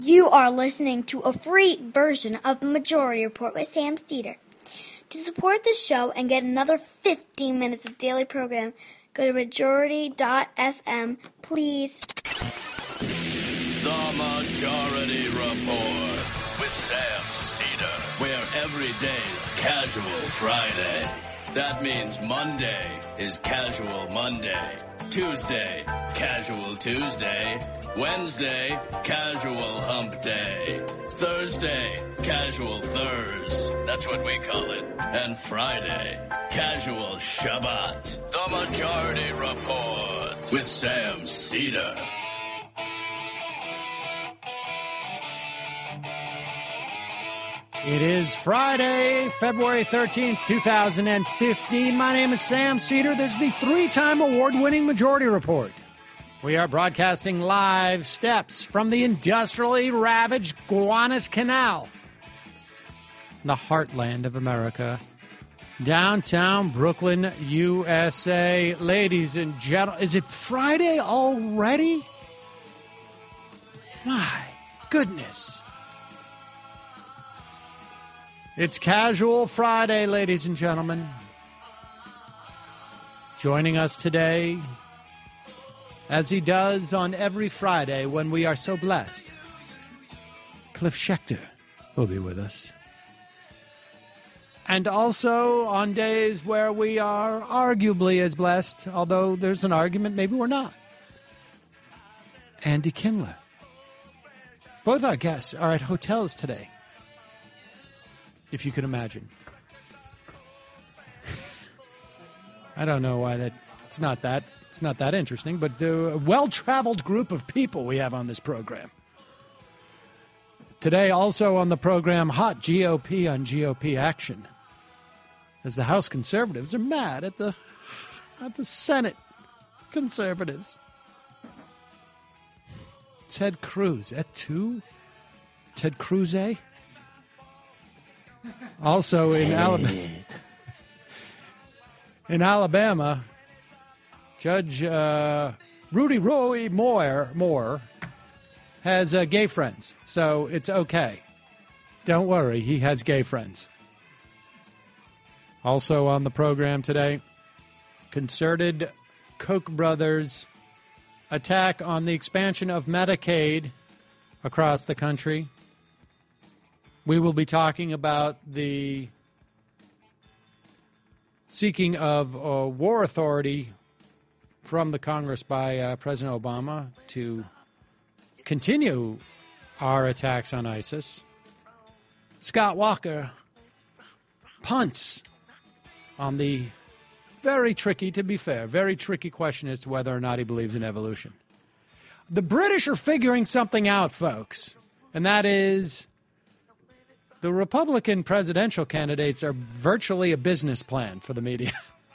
You are listening to a free version of the Majority Report with Sam Steeder. To support the show and get another 15 minutes of daily program, go to majority.fm, please. The Majority Report with Sam Steeder, where every day's Casual Friday. That means Monday is Casual Monday, Tuesday, Casual Tuesday, Wednesday, Casual Hump Day, Thursday, Casual Thurs, that's what we call it, and Friday, Casual Shabbat. The Majority Report with Sam Steeder. It is Friday, February 13th, 2015. My name is Sam Steeder. This is the three-time award-winning Majority Report. We are broadcasting live steps from the industrially ravaged Gowanus Canal, the heartland of America, downtown Brooklyn, USA. Ladies and gentlemen, is it Friday already? My goodness. It's Casual Friday, ladies and gentlemen. Joining us today, as he does on every Friday when we are so blessed, Cliff Schechter will be with us. And also on days where we are arguably as blessed, although there's an argument maybe we're not, Andy Kindler. Both our guests are at hotels today, if you can imagine. I don't know why it's not that interesting, but a well-traveled group of people we have on this program. Today, also on the program, hot GOP on GOP action, as the House conservatives are mad at the Senate conservatives. Ted Cruz at 2? Ted Cruz, eh? Also in Alabama, Judge Rudy Roy Moore has gay friends, so it's okay. Don't worry, he has gay friends. Also on the program today, concerted Koch brothers attack on the expansion of Medicaid across the country. We will be talking about the seeking of war authority from the Congress by President Obama to continue our attacks on ISIS. Scott Walker punts on the very tricky, to be fair, very tricky question as to whether or not he believes in evolution. The British are figuring something out, folks, and that is the Republican presidential candidates are virtually a business plan for the media.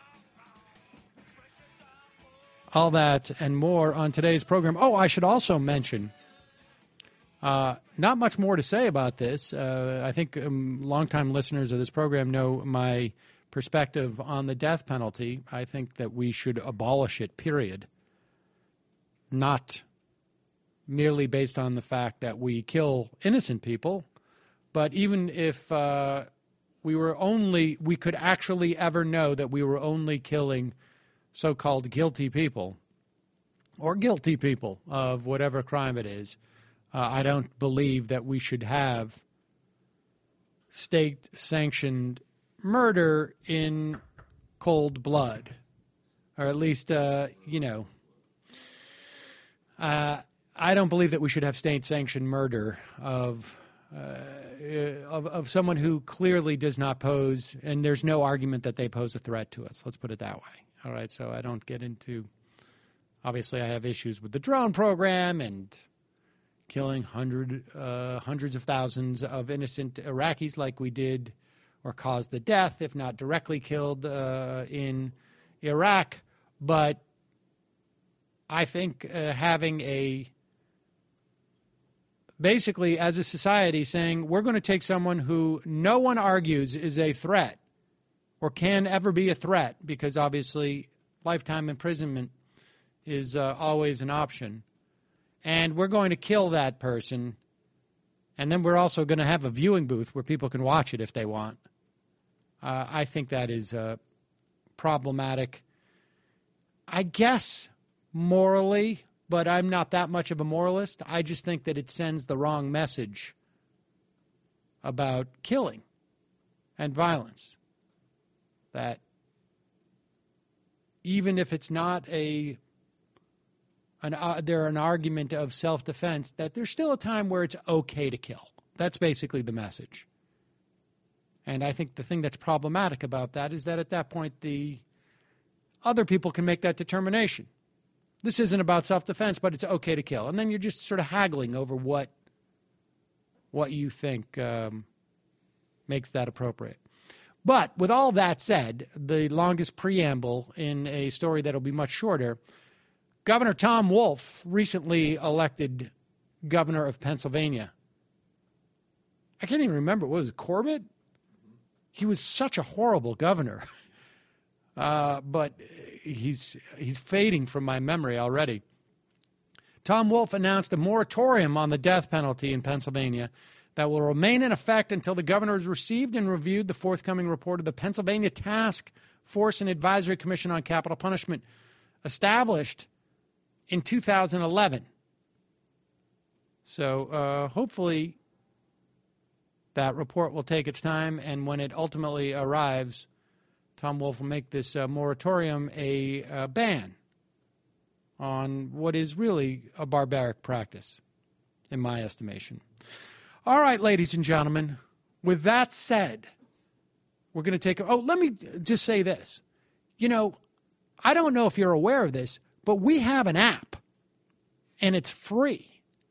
All that and more on today's program. Oh, I should also mention, not much more to say about this. I think longtime listeners of this program know my perspective on the death penalty. I think that we should abolish it, period. Not merely based on the fact that we kill innocent people, but even if we could actually ever know that we were only killing so-called guilty people or guilty people of whatever crime it is, I don't believe that we should have state-sanctioned murder in cold blood. Or at least, I don't believe that we should have state-sanctioned murder of someone who clearly does not pose, and there's no argument that they pose a threat to us. Let's put it that way. All right, so I don't get into, obviously I have issues with the drone program and killing hundreds of thousands of innocent Iraqis like we did, or caused the death, if not directly killed, in Iraq. But I think having basically as a society saying we're going to take someone who no one argues is a threat or can ever be a threat, because obviously lifetime imprisonment is always an option, and we're going to kill that person And then we're also going to have a viewing booth where people can watch it if they want. I think that is problematic, I guess, morally, but I'm not that much of a moralist. I just think that it sends the wrong message about killing and violence. That even if it's not an argument of self-defense, that there's still a time where it's okay to kill. That's basically the message. And I think the thing that's problematic about that is that at that point, the other people can make that determination. This isn't about self-defense, but it's okay to kill. And then you're just sort of haggling over what you think makes that appropriate. But with all that said, the longest preamble in a story that'll be much shorter, Governor Tom Wolf, recently elected governor of Pennsylvania. I can't even remember. What was it, Corbett? He was such a horrible governor. But he's fading from my memory already. Tom Wolf announced a moratorium on the death penalty in Pennsylvania that will remain in effect until the governor has received and reviewed the forthcoming report of the Pennsylvania Task Force and Advisory Commission on Capital Punishment, established in 2011. So hopefully that report will take its time, and when it ultimately arrives, Tom Wolf will make this moratorium a ban on what is really a barbaric practice, in my estimation. All right, ladies and gentlemen, with that said, we're going to take let me just say this. You know, I don't know if you're aware of this, but we have an app, and it's free.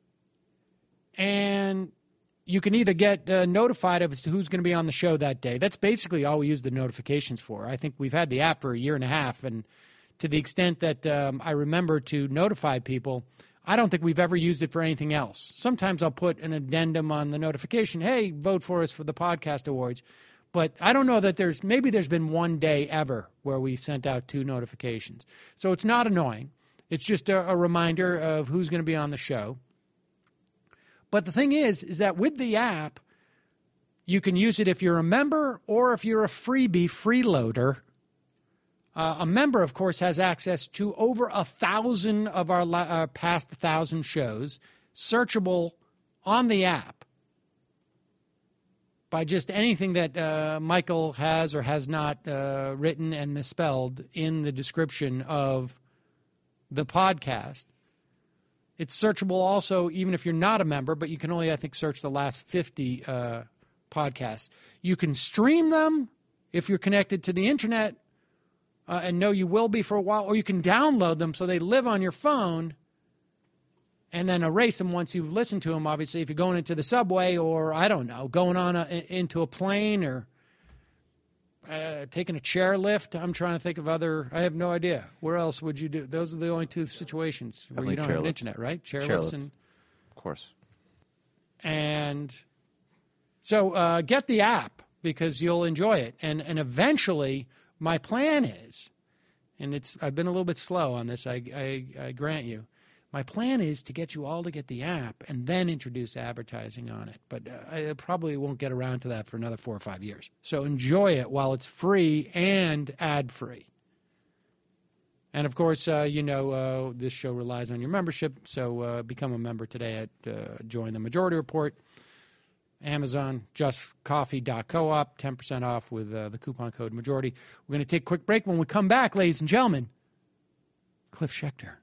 And you can either get notified of who's going to be on the show that day. That's basically all we use the notifications for. I think we've had the app for a year and a half, and to the extent that I remember to notify people, I don't think we've ever used it for anything else. Sometimes I'll put an addendum on the notification, hey, vote for us for the podcast awards. But I don't know that there's been one day ever where we sent out 2 notifications. So it's not annoying. It's just a reminder of who's going to be on the show. But the thing is that with the app, you can use it if you're a member or if you're a freebie freeloader. A member, of course, has access to over 1,000 of our past 1,000 shows, searchable on the app by just anything that Michael has or has not written and misspelled in the description of the podcast. It's searchable also even if you're not a member, but you can only, I think, search the last 50 podcasts. You can stream them if you're connected to the internet, and know you will be for a while, or you can download them so they live on your phone and then erase them once you've listened to them, obviously, if you're going into the subway or, I don't know, going on into a plane or taking a chairlift. I'm trying to think of other. I have no idea. Where else would you do? Those are the only 2 situations where you don't have an internet, right? Chairlifts. And, of course. And so get the app because you'll enjoy it. And eventually, my plan is, and I've been a little bit slow on this, I grant you. My plan is to get you all to get the app and then introduce advertising on it. But I probably won't get around to that for another 4 or 5 years. So enjoy it while it's free and ad-free. And, of course, this show relies on your membership. So become a member today at Join the Majority Report. Amazon, justcoffee.coop, 10% off with the coupon code MAJORITY. We're going to take a quick break. When we come back, ladies and gentlemen, Cliff Schechter.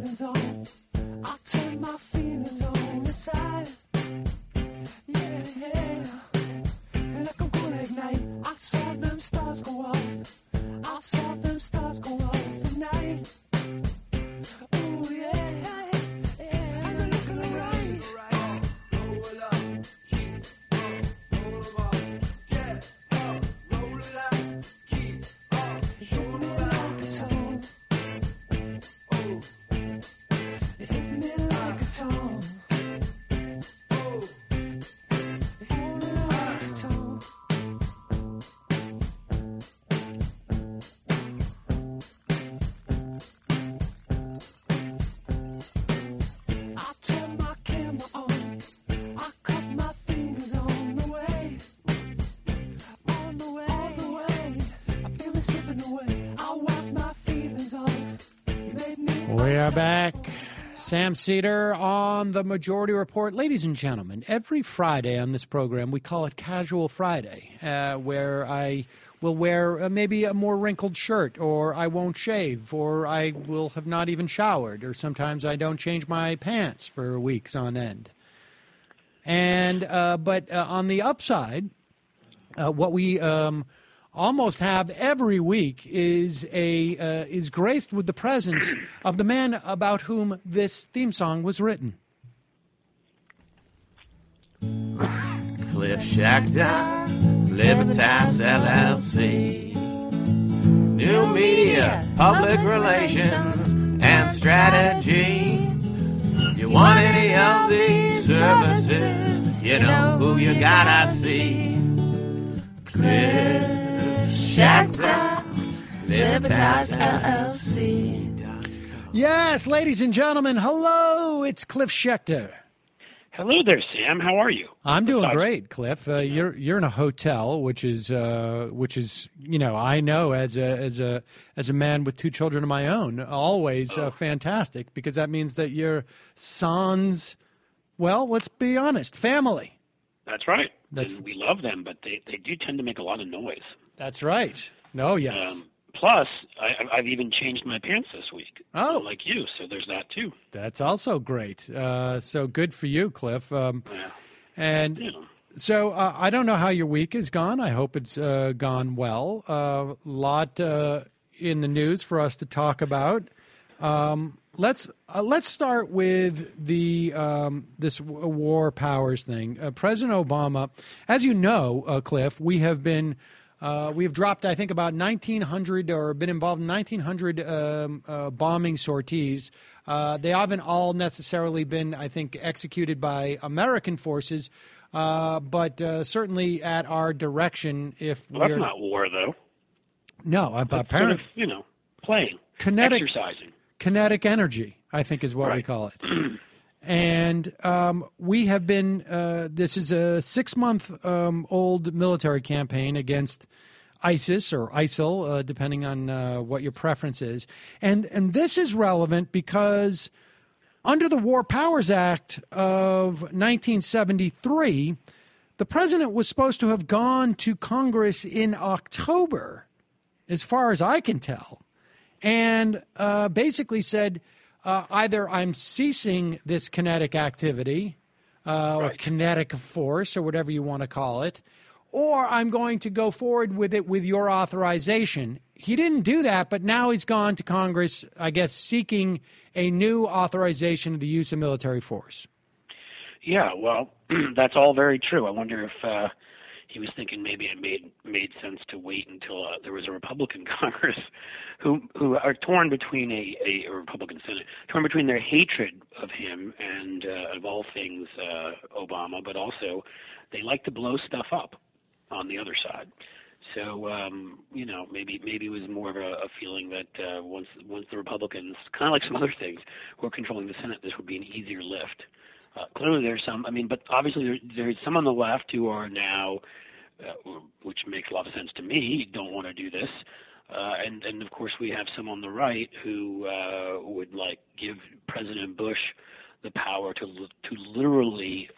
feelings on. I turn my feelings on the side. Yeah, yeah. And like I'm gonna ignite, I saw them stars go off. I saw them stars go off tonight. Oh, yeah, yeah. And I'm looking alright. Roll up, keep up, roll up, get up, roll it up, keep up, roll it like a tone. Oh, it hit me like a tone. Oh, it hit me like a tone. I turn my camera on. I cut my fingers on the way. On the way. On the way. I feel it slipping away. I wipe my feelings off. Made me We are back. Sam Cedar on the Majority Report. Ladies and gentlemen, every Friday on this program, we call it Casual Friday, where I will wear maybe a more wrinkled shirt, or I won't shave, or I will have not even showered, or sometimes I don't change my pants for weeks on end. And but on the upside, what we almost have every week is graced with the presence of the man about whom this theme song was written. Cliff Schecter, Libertas LLC. New media, public relations, and strategy. You want any of these services, you know who you gotta see. Cliff Schecter, Libertas LLC. Yes, ladies and gentlemen, hello, it's Cliff Schecter. Hello there, Sam. How are you? I'm doing great, Cliff. You're in a hotel, which is I know as a man with two children of my own, always fantastic, because that means that your sons, well, let's be honest, family. That's right. And we love them, but they do tend to make a lot of noise. That's right. No, yes. Plus, I've even changed my pants this week. Oh. Like you, so there's that too. That's also great. So good for you, Cliff. And Yeah. so I don't know how your week has gone. I hope it's gone well. A lot in the news for us to talk about. Let's start with the this war powers thing. President Obama, as you know, Cliff, we have dropped, I think, about 1,900 or been involved in 1,900 bombing sorties. They haven't all necessarily been, I think, executed by American forces, but certainly at our direction. Well, that's not war, though. No, apparently, sort of, playing, exercising. Kinetic energy, I think, is what we call it. And we have been, this is a 6-month old military campaign against ISIS or ISIL, depending on what your preference is. And this is relevant because under the War Powers Act of 1973, the president was supposed to have gone to Congress in October, as far as I can tell, and basically said, either I'm ceasing this kinetic activity or kinetic force or whatever you want to call it, or I'm going to go forward with it with your authorization. He didn't do that, but now he's gone to Congress, I guess, seeking a new authorization of the use of military force. Yeah, well, that's all very true. I wonder if he was thinking maybe it made sense to wait until there was a Republican Congress who are torn between a Republican Senate, torn between their hatred of him and of all things Obama, but also they like to blow stuff up on the other side. So maybe it was more of a feeling that once the Republicans, kind of like some other things, were controlling the Senate, this would be an easier lift. Clearly there's some, but obviously there's some on the left who are now, which makes a lot of sense to me, don't want to do this. And of course we have some on the right who would give President Bush the power to literally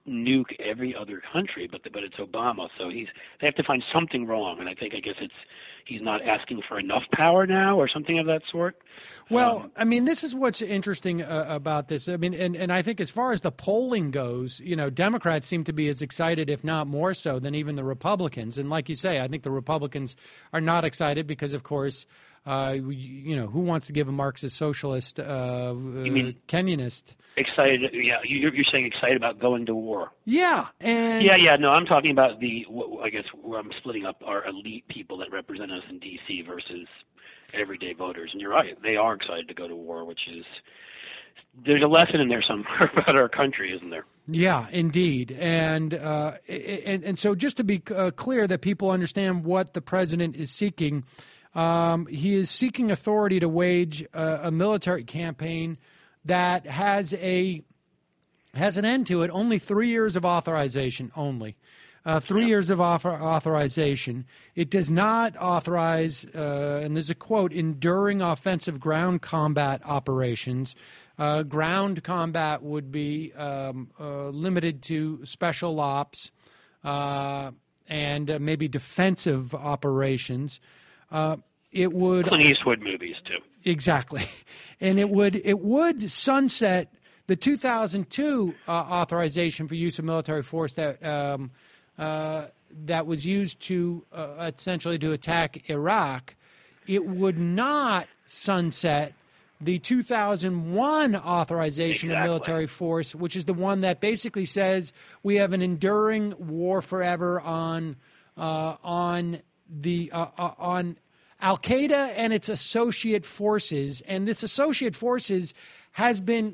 nuke every other country, but it's Obama. So they have to find something wrong, and I guess he's not asking for enough power now, or something of that sort. Well, I mean, this is what's interesting about this. I mean, and I think as far as the polling goes, Democrats seem to be as excited, if not more so, than even the Republicans. And like you say, I think the Republicans are not excited because, of course, who wants to give a Marxist socialist, Kenyanist? Excited? Yeah, you're saying excited about going to war? Yeah, and No, I'm talking about I guess where I'm splitting up our elite people that represent us in D.C. versus everyday voters. And you're right, they are excited to go to war, which is there's a lesson in there somewhere about our country, isn't there? Yeah, indeed, and so just to be clear that people understand what the president is seeking. He is seeking authority to wage a military campaign that has an end to it. Only 3 years of authorization. Only 3 years of authorization. It does not authorize, and there's a quote, enduring offensive ground combat operations. Ground combat would be limited to special ops and maybe defensive operations. It would Clint Eastwood movies too. Exactly, and it would sunset the 2002 authorization for use of military force that was used to essentially to attack Iraq. It would not sunset the 2001 authorization of military force, which is the one that basically says we have an enduring war forever on Al-Qaeda and its associate forces, and this associate forces has been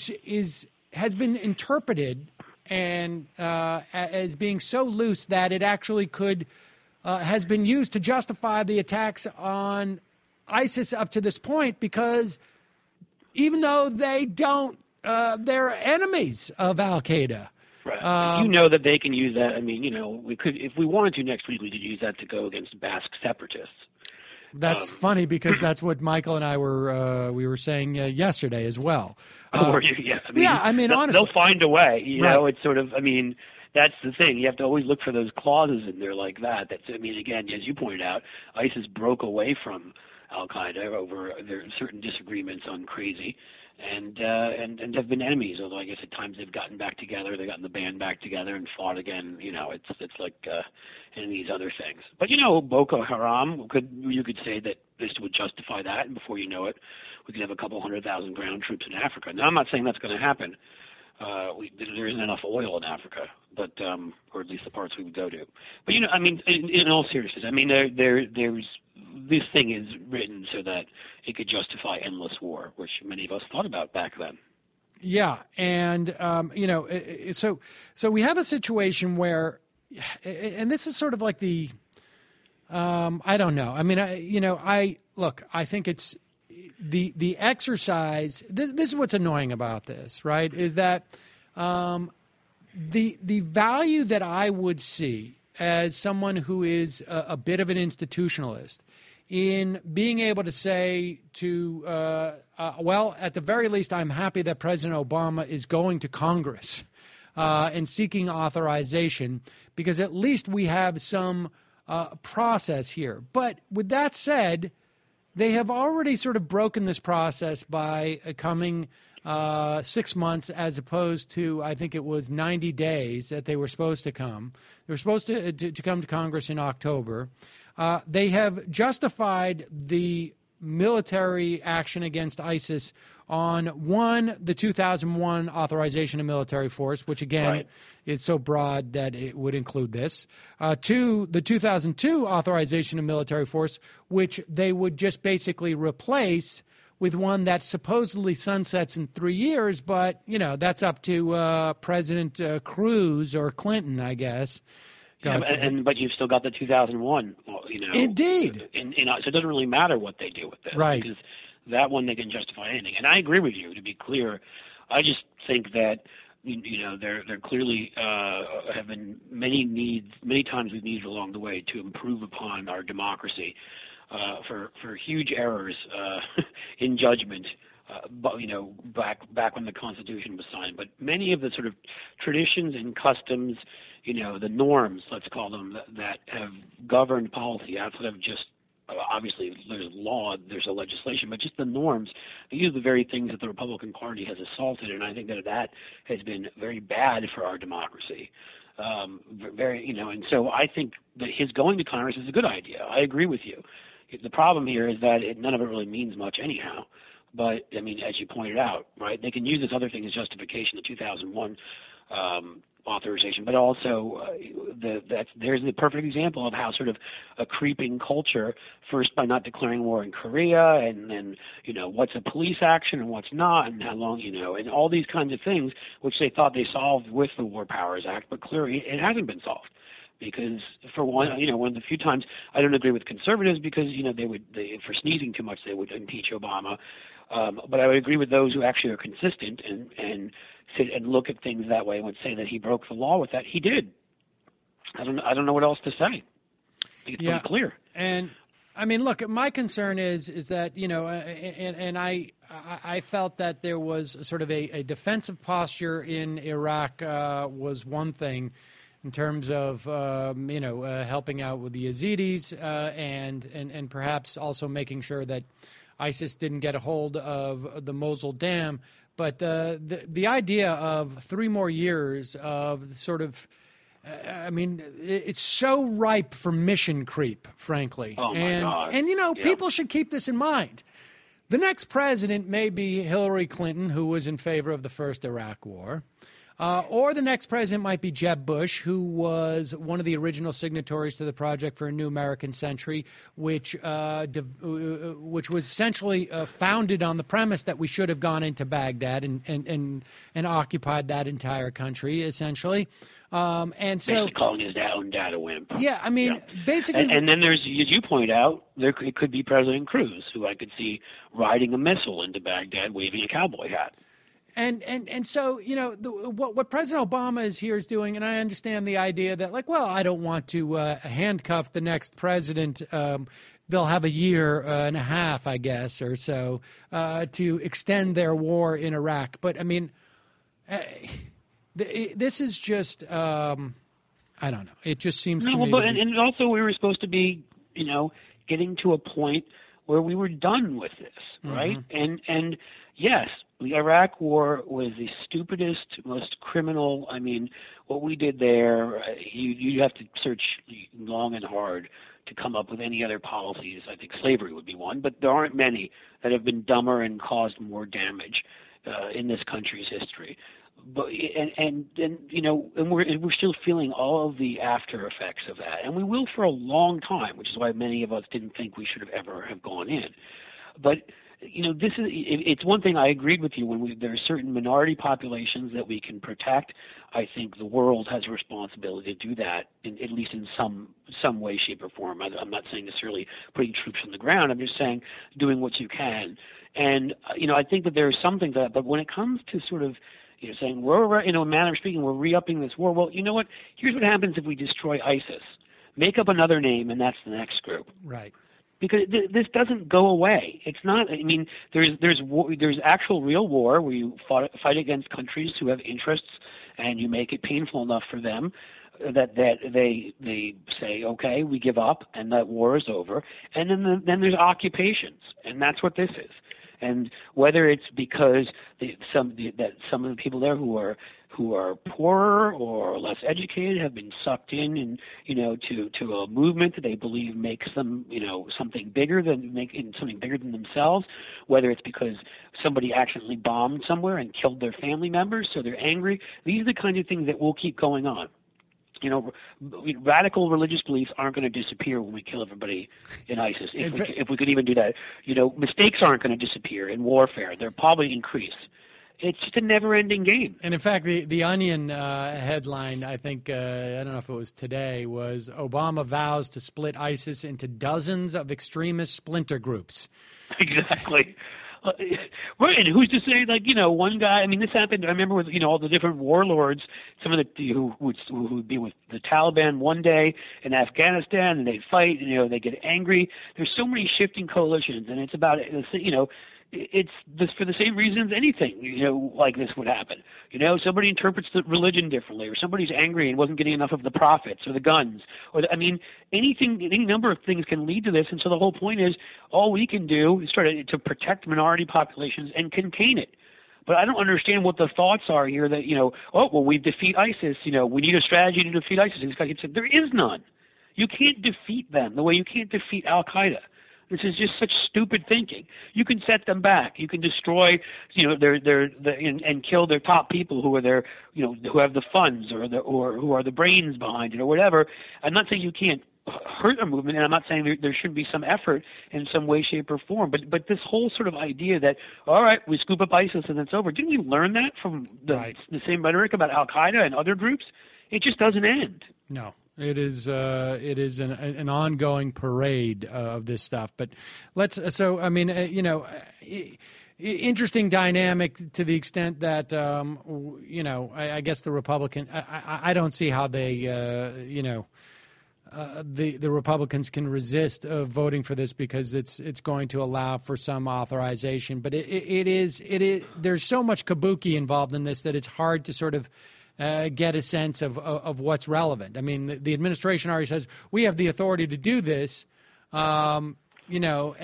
interpreted and as being so loose that it actually has been used to justify the attacks on ISIS up to this point, because even though they're enemies of Al-Qaeda. Right. That they can use that. I mean, we could, if we wanted to next week, we could use that to go against Basque separatists. That's funny because that's what Michael and I were saying yesterday as well. Were you? Yeah. I mean, honestly, they'll find a way. You know, it's sort of. I mean, that's the thing. You have to always look for those clauses in there like that. Again, as you pointed out, ISIS broke away from Al Qaeda over there are certain disagreements on crazy, and have been enemies. Although I guess at times they've gotten back together, they've gotten the band back together and fought again. It's like and these other things. But Boko Haram you could say that this would justify that, and before you know it, we could have a couple 100,000 ground troops in Africa. Now I'm not saying that's going to happen. There isn't enough oil in Africa, but or at least the parts we would go to. But in all seriousness, there's this thing is written so that it could justify endless war, which many of us thought about back then. Yeah, and so we have a situation where, and this is sort of like the, I don't know. I mean, I think it's the exercise. This is what's annoying about this, right? Is that the value that I would see as someone who is a bit of an institutionalist in being able to say to, well, at the very least, I'm happy that President Obama is going to Congress and seeking authorization, because at least we have some process here. But with that said, they have already sort of broken this process by coming 6 months as opposed to, I think it was 90 days that they were supposed to come. They were supposed to come to Congress in October. They have justified the military action against ISIS on, one, the 2001 authorization of military force, which, again, is so broad that it would include this. Two, the 2002 authorization of military force, which they would just basically replace with one that supposedly sunsets in 3 years, but, that's up to President Cruz or Clinton, I guess. But you've still got the 2001, Indeed. So it doesn't really matter what they do with this. Right. Because that one they can justify anything. And I agree with you, to be clear. I just think that, there clearly have been many times we've needed along the way to improve upon our democracy for huge errors in judgment back when the Constitution was signed. But many of the sort of traditions and customs, the norms, let's call them, that have governed policy outside of just obviously there's law, there's a legislation, but just the norms, these are the very things that the Republican Party has assaulted, and I think that has been very bad for our democracy. And so I think that his going to Congress is a good idea. I agree with you. The problem here is that none of it really means much anyhow. But, I mean, as you pointed out, right, they can use this other thing as justification, the 2001 authorization, but also there's the perfect example of how sort of a creeping culture, first by not declaring war in Korea, and then, what's a police action and what's not, and how long, and all these kinds of things, which they thought they solved with the War Powers Act, but clearly it hasn't been solved. Because for one, one of the few times I don't agree with conservatives because, they for sneezing too much, they would impeach Obama. But I would agree with those who actually are consistent and sit and look at things that way and would say that he broke the law with that. He did. I don't know what else to say. I think it's pretty clear. And I mean, look, my concern is that, and I felt that there was sort of a defensive posture in Iraq was one thing in terms of, helping out with the Yazidis and perhaps also making sure that ISIS didn't get a hold of the Mosul Dam. But the idea of 3 more years of sort of, it's so ripe for mission creep, frankly. Oh, my God. And, people should keep this in mind. The next president may be Hillary Clinton, who was in favor of the first Iraq war. Or the next president might be Jeb Bush, who was one of the original signatories to the Project for a New American Century, which was essentially founded on the premise that we should have gone into Baghdad and occupied that entire country, essentially. And so, basically calling his own dad a wimp. Yeah, I mean, basically. And then there's, as you point out, it could be President Cruz, who I could see riding a missile into Baghdad, waving a cowboy hat. And so, what President Obama is doing, and I understand the idea that, I don't want to handcuff the next president. They'll have a year and a half, I guess, or so, to extend their war in Iraq. But, I mean, this is just, I don't know. It just seems to me. And also we were supposed to be, getting to a point where we were done with this, right? And yes, the Iraq War was the stupidest, most criminal. I mean, what we did there, you have to search long and hard to come up with any other policies. I think slavery would be one, but there aren't many that have been dumber and caused more damage in this country's history. But and we're still feeling all of the after effects of that, and we will for a long time, which is why many of us didn't think we should have ever have gone in. But it's one thing I agreed with you when there are certain minority populations that we can protect. I think the world has a responsibility to do that, at least in some way, shape, or form. I'm not saying necessarily putting troops on the ground. I'm just saying doing what you can. And I think that there is something to that. But when it comes to sort of saying we're, in a manner of speaking, we're re-upping this war. Well, you know what? Here's what happens if we destroy ISIS. Make up another name, and that's the next group. Right. Because this doesn't go away. It's not. I mean, there's actual real war where you fight against countries who have interests, and you make it painful enough for them that they say, okay, we give up, and that war is over. And then there's occupations, and that's what this is. And whether it's because some of the people there who are poorer or less educated have been sucked in to a movement that they believe makes them something bigger than themselves, whether it's because somebody accidentally bombed somewhere and killed their family members, so they're angry. These are the kinds of things that will keep going on. Radical religious beliefs aren't going to disappear when we kill everybody in ISIS. If we could even do that, mistakes aren't going to disappear in warfare. They'll probably increase. It's just a never-ending game. And in fact, the Onion headline, I think, I don't know if it was today, was Obama vows to split ISIS into dozens of extremist splinter groups. Exactly. Right, and who's to say, one guy, I mean, this happened, I remember with, all the different warlords, some of the, who would be with the Taliban one day in Afghanistan, and they'd fight, and, they get angry. There's so many shifting coalitions, and it's about, it's this for the same reasons anything, like this would happen. Somebody interprets the religion differently, or somebody's angry and wasn't getting enough of the profits or the guns, any number of things can lead to this. And so the whole point is, all we can do is try to protect minority populations and contain it. But I don't understand what the thoughts are here that, we defeat ISIS, we need a strategy to defeat ISIS. This guy said there is none. You can't defeat them the way you can't defeat Al-Qaeda. This is just such stupid thinking. You can set them back. You can destroy, and kill their top people who are who have the funds or who are the brains behind it or whatever. I'm not saying you can't hurt a movement, and I'm not saying there should be some effort in some way, shape, or form. But this whole sort of idea that, all right, we scoop up ISIS and it's over. Didn't we learn that from the same rhetoric about Al-Qaeda and other groups? It just doesn't end. No. It is an ongoing parade of this stuff. But interesting dynamic to the extent that I guess the Republican. I don't see how they the Republicans can resist voting for this, because it's going to allow for some authorization. But it is there's so much kabuki involved in this that it's hard to sort of get a sense of what's relevant. I mean, the administration already says we have the authority to do this, I don't know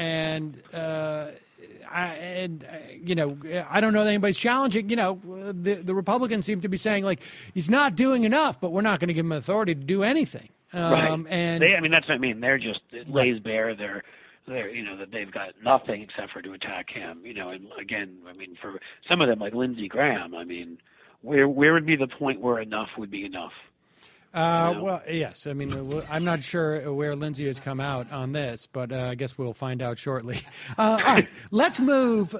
that anybody's challenging. The Republicans seem to be saying, like, he's not doing enough, but we're not going to give him authority to do anything. Right. And that's what I mean. They're just, it lays bare that they've got nothing except for to attack him. And again, for some of them, like Lindsey Graham, where would be the point where enough would be enough? Well, yes. I'm not sure where Lindsey has come out on this, but I guess we'll find out shortly. All right, let's move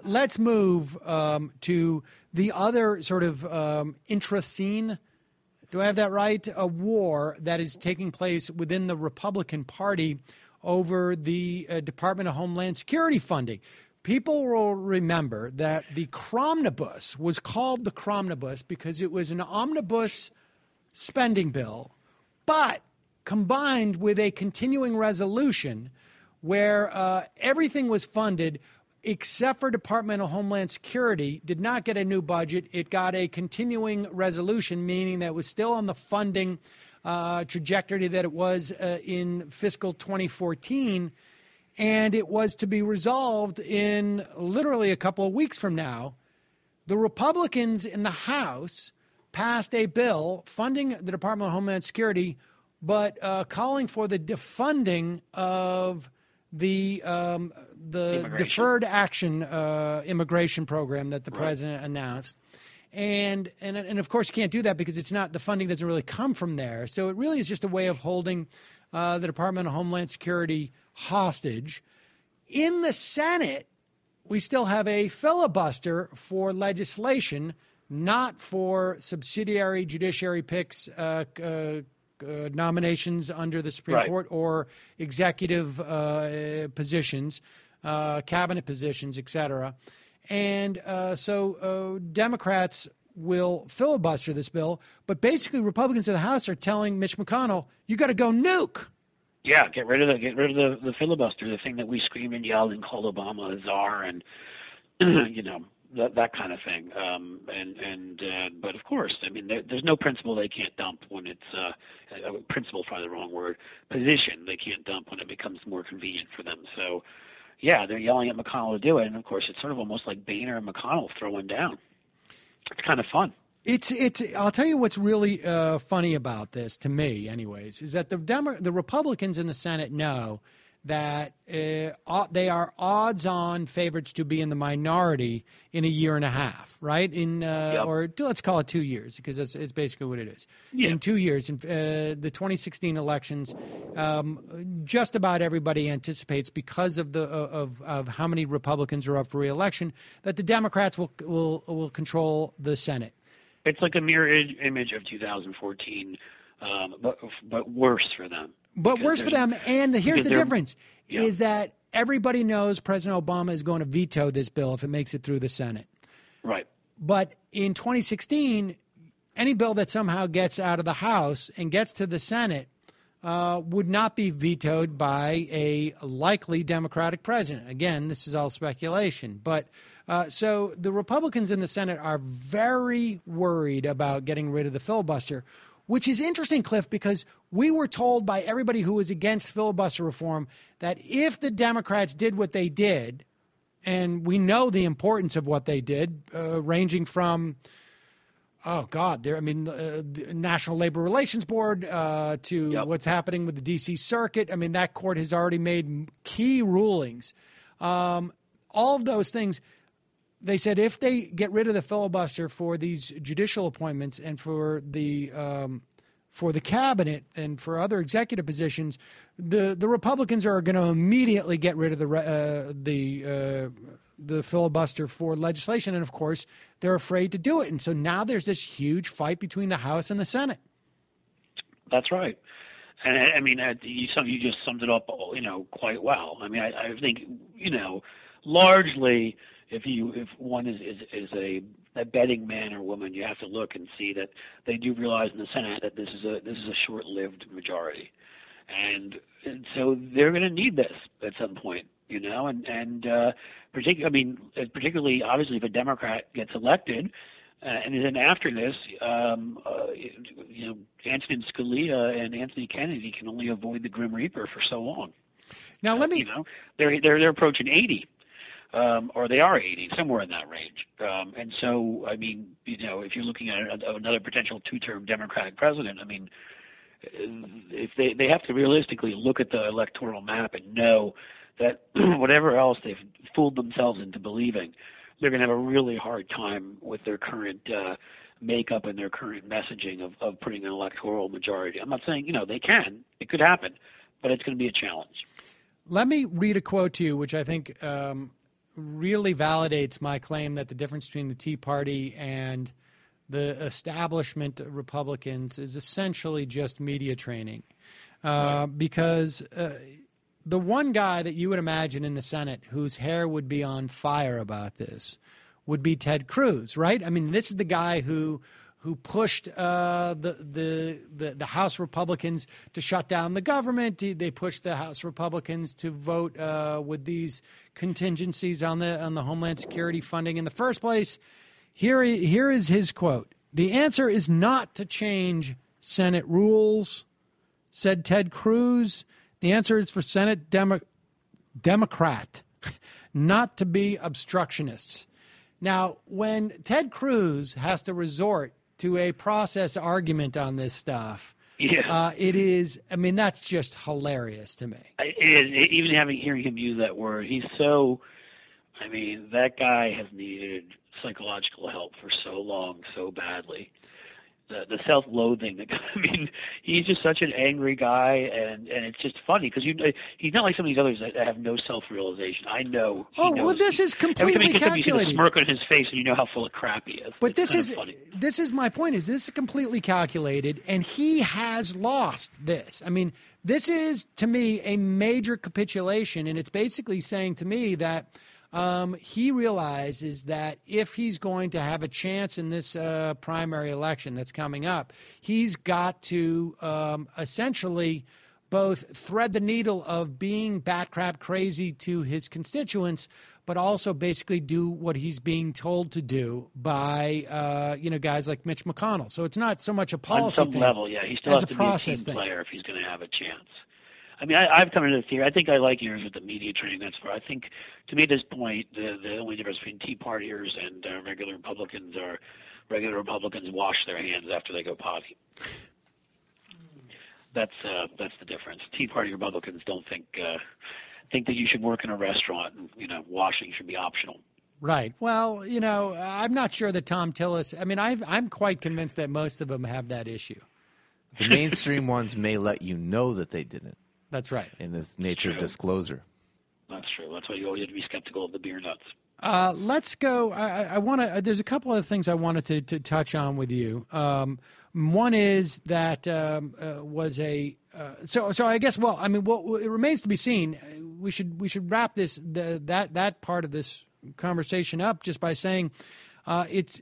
to the other sort of intrascene. Do I have that right? A war that is taking place within the Republican Party over the Department of Homeland Security funding. People will remember that the Cromnibus was called the Cromnibus because it was an omnibus spending bill, but combined with a continuing resolution where everything was funded except for Department of Homeland Security did not get a new budget. It got a continuing resolution, meaning that it was still on the funding trajectory that it was in fiscal 2014. And it was to be resolved in literally a couple of weeks from now. The Republicans in the House passed a bill funding the Department of Homeland Security, but calling for the defunding of the Deferred Action immigration program that the president announced. And of course, you can't do that because it's not, the funding doesn't really come from there. So it really is just a way of holding the Department of Homeland Security hostage. In the Senate, we still have a filibuster for legislation, not for subsidiary judiciary picks, nominations under the Supreme Court, or executive positions, cabinet positions, et cetera. And so Democrats will filibuster this bill, but basically Republicans in the House are telling Mitch McConnell, you got to go nuke. Yeah, get rid of the filibuster, the thing that we screamed and yelled and called Obama a czar, and that kind of thing. But of course, there's no principle they can't dump when it's principle, probably the wrong word. Position they can't dump when it becomes more convenient for them. So, yeah, they're yelling at McConnell to do it, and of course, it's sort of almost like Boehner and McConnell throwing down. It's kind of fun. It's. I'll tell you what's really funny about this, to me, anyways, is that the Republicans in the Senate know that they are odds-on favorites to be in the minority in a year and a half, right? Or let's call it 2 years, because it's basically what it is. Yeah. In 2 years, in the 2016 elections, just about everybody anticipates, because of of how many Republicans are up for re-election, that the Democrats will control the Senate. It's like a mirror image of 2014, but worse for them. But worse for them, and here's the difference, is that everybody knows President Obama is going to veto this bill if it makes it through the Senate. Right. But in 2016, any bill that somehow gets out of the House and gets to the Senate would not be vetoed by a likely Democratic president. Again, this is all speculation. But so the Republicans in the Senate are very worried about getting rid of the filibuster, which is interesting, Cliff, because we were told by everybody who was against filibuster reform that if the Democrats did what they did, and we know the importance of what they did, ranging from the National Labor Relations Board to what's happening with the D.C. Circuit. I mean, that court has already made key rulings. All of those things, they said if they get rid of the filibuster for these judicial appointments and for the cabinet and for other executive positions, the Republicans are going to immediately get rid of the filibuster for legislation, and of course they're afraid to do it. And so now there's this huge fight between the House and the Senate. That's right, and I mean you just summed it up, quite well. I mean, I think largely if one is a betting man or woman, you have to look and see that they do realize in the Senate that this is a short-lived majority, and so they're going to need this at some point. Particularly, obviously, if a Democrat gets elected, and then after this, Antonin Scalia and Anthony Kennedy can only avoid the Grim Reaper for so long. Now, let me. They're approaching 80, or they are 80, somewhere in that range. And so, I mean, if you're looking at another potential two-term Democratic president, I mean, if they have to realistically look at the electoral map and know that whatever else they've fooled themselves into believing, they're going to have a really hard time with their current makeup and their current messaging of putting an electoral majority. I'm not saying, they can. It could happen, but it's going to be a challenge. Let me read a quote to you, which I think really validates my claim that the difference between the Tea Party and the establishment Republicans is essentially just media training. Because the one guy that you would imagine in the Senate whose hair would be on fire about this would be Ted Cruz, right? I mean, this is the guy who pushed the House Republicans to shut down the government. They pushed the House Republicans to vote with these contingencies on the Homeland Security funding in the first place. Here is his quote. "The answer is not to change Senate rules," said Ted Cruz. "The answer is for Senate Democrat not to be obstructionists." Now, when Ted Cruz has to resort to a process argument on this stuff, it is, I mean, that's just hilarious to me. It is, even hearing him use that word. He's so, I mean, that guy has needed psychological help for so long, so badly. The self-loathing. I mean, he's just such an angry guy, and it's just funny because he's not like some of these others that have no self-realization. I know. This is completely calculated. Every time he gets up, you see the smirk on his face, and you know how full of crap he is. But this is my point. Is this is completely calculated, and he has lost this. I mean, this is to me a major capitulation, and it's basically saying to me that. He realizes that if he's going to have a chance in this primary election that's coming up, he's got to essentially both thread the needle of being bat crap crazy to his constituents, but also basically do what he's being told to do by guys like Mitch McConnell. So it's not so much a policy on some thing level, he still has to be a team player if he's going to have a chance. I mean, I've come into the theory. I think I like yours with the media training. That's for. I think, to me, at this point, the only difference between Tea Partiers and regular Republicans are regular Republicans wash their hands after they go potty. That's the difference. Tea Party Republicans don't think that you should work in a restaurant and washing should be optional. Right. Well, I'm not sure that Tom Tillis. I mean, I'm quite convinced that most of them have that issue. The mainstream ones may let you know that they didn't. That's right. In the nature of disclosure. That's true. That's why you always have to be skeptical of the beer nuts. Let's go. I want to. There's a couple of things I wanted to touch on with you. One is that was a. So I guess. Well, I mean, it remains to be seen. We should wrap that part of this conversation up just by saying,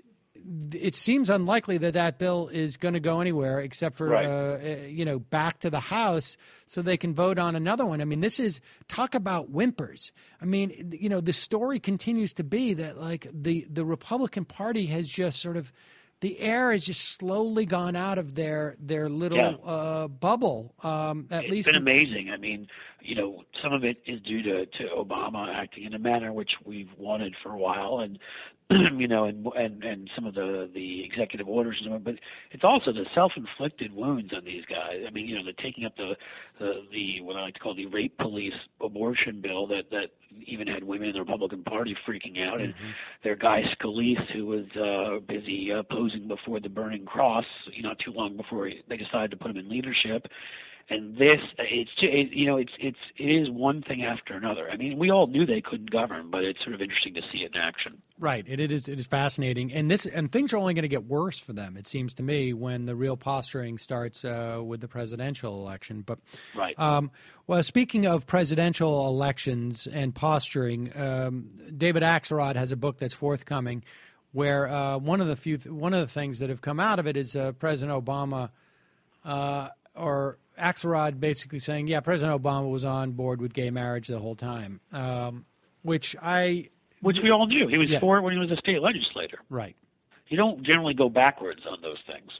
it seems unlikely that bill is going to go anywhere except for, back to the House so they can vote on another one. I mean, this is talk about whimpers. I mean, the story continues to be that like the Republican Party has just sort of the air has just slowly gone out of their little bubble. It's been amazing. I mean, some of it is due to Obama acting in a manner which we've wanted for a while, and and some of the executive orders, but it's also the self-inflicted wounds on these guys. I mean, the taking up the what I like to call the rape police abortion bill that even had women in the Republican Party freaking out, and their guy Scalise, who was busy posing before the Burning Cross, not too long before they decided to put him in leadership. And this, it is one thing after another. I mean, we all knew they couldn't govern, but it's sort of interesting to see it in action. Right. It is fascinating. And things are only going to get worse for them, it seems to me, when the real posturing starts with the presidential election. But right. Well, speaking of presidential elections and posturing, David Axelrod has a book that's forthcoming where one of the things that have come out of it is President Obama or Axelrod basically saying, yeah, President Obama was on board with gay marriage the whole time, which we all knew. He was for it when he was a state legislator. Right. You don't generally go backwards on those things.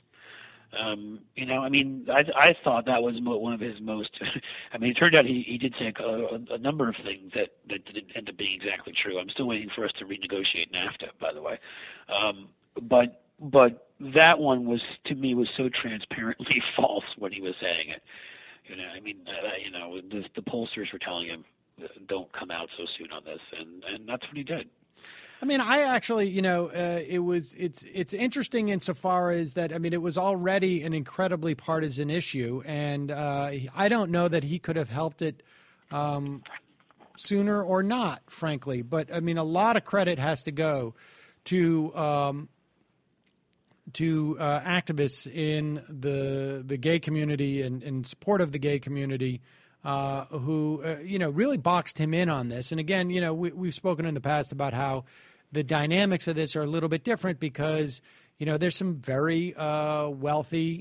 I thought that was one of his most. I mean, it turned out he did say a number of things that didn't end up being exactly true. I'm still waiting for us to renegotiate NAFTA, by the way. But that one was, to me, was so transparently false when he was saying it. The pollsters were telling him, don't come out so soon on this, and that's what he did. I mean, I actually, it's interesting insofar as that, I mean, it was already an incredibly partisan issue, and I don't know that he could have helped it sooner or not, frankly. But, I mean, a lot of credit has to go to activists in the gay community and in support of the gay community who, really boxed him in on this. And again, we've spoken in the past about how the dynamics of this are a little bit different because, there's some very wealthy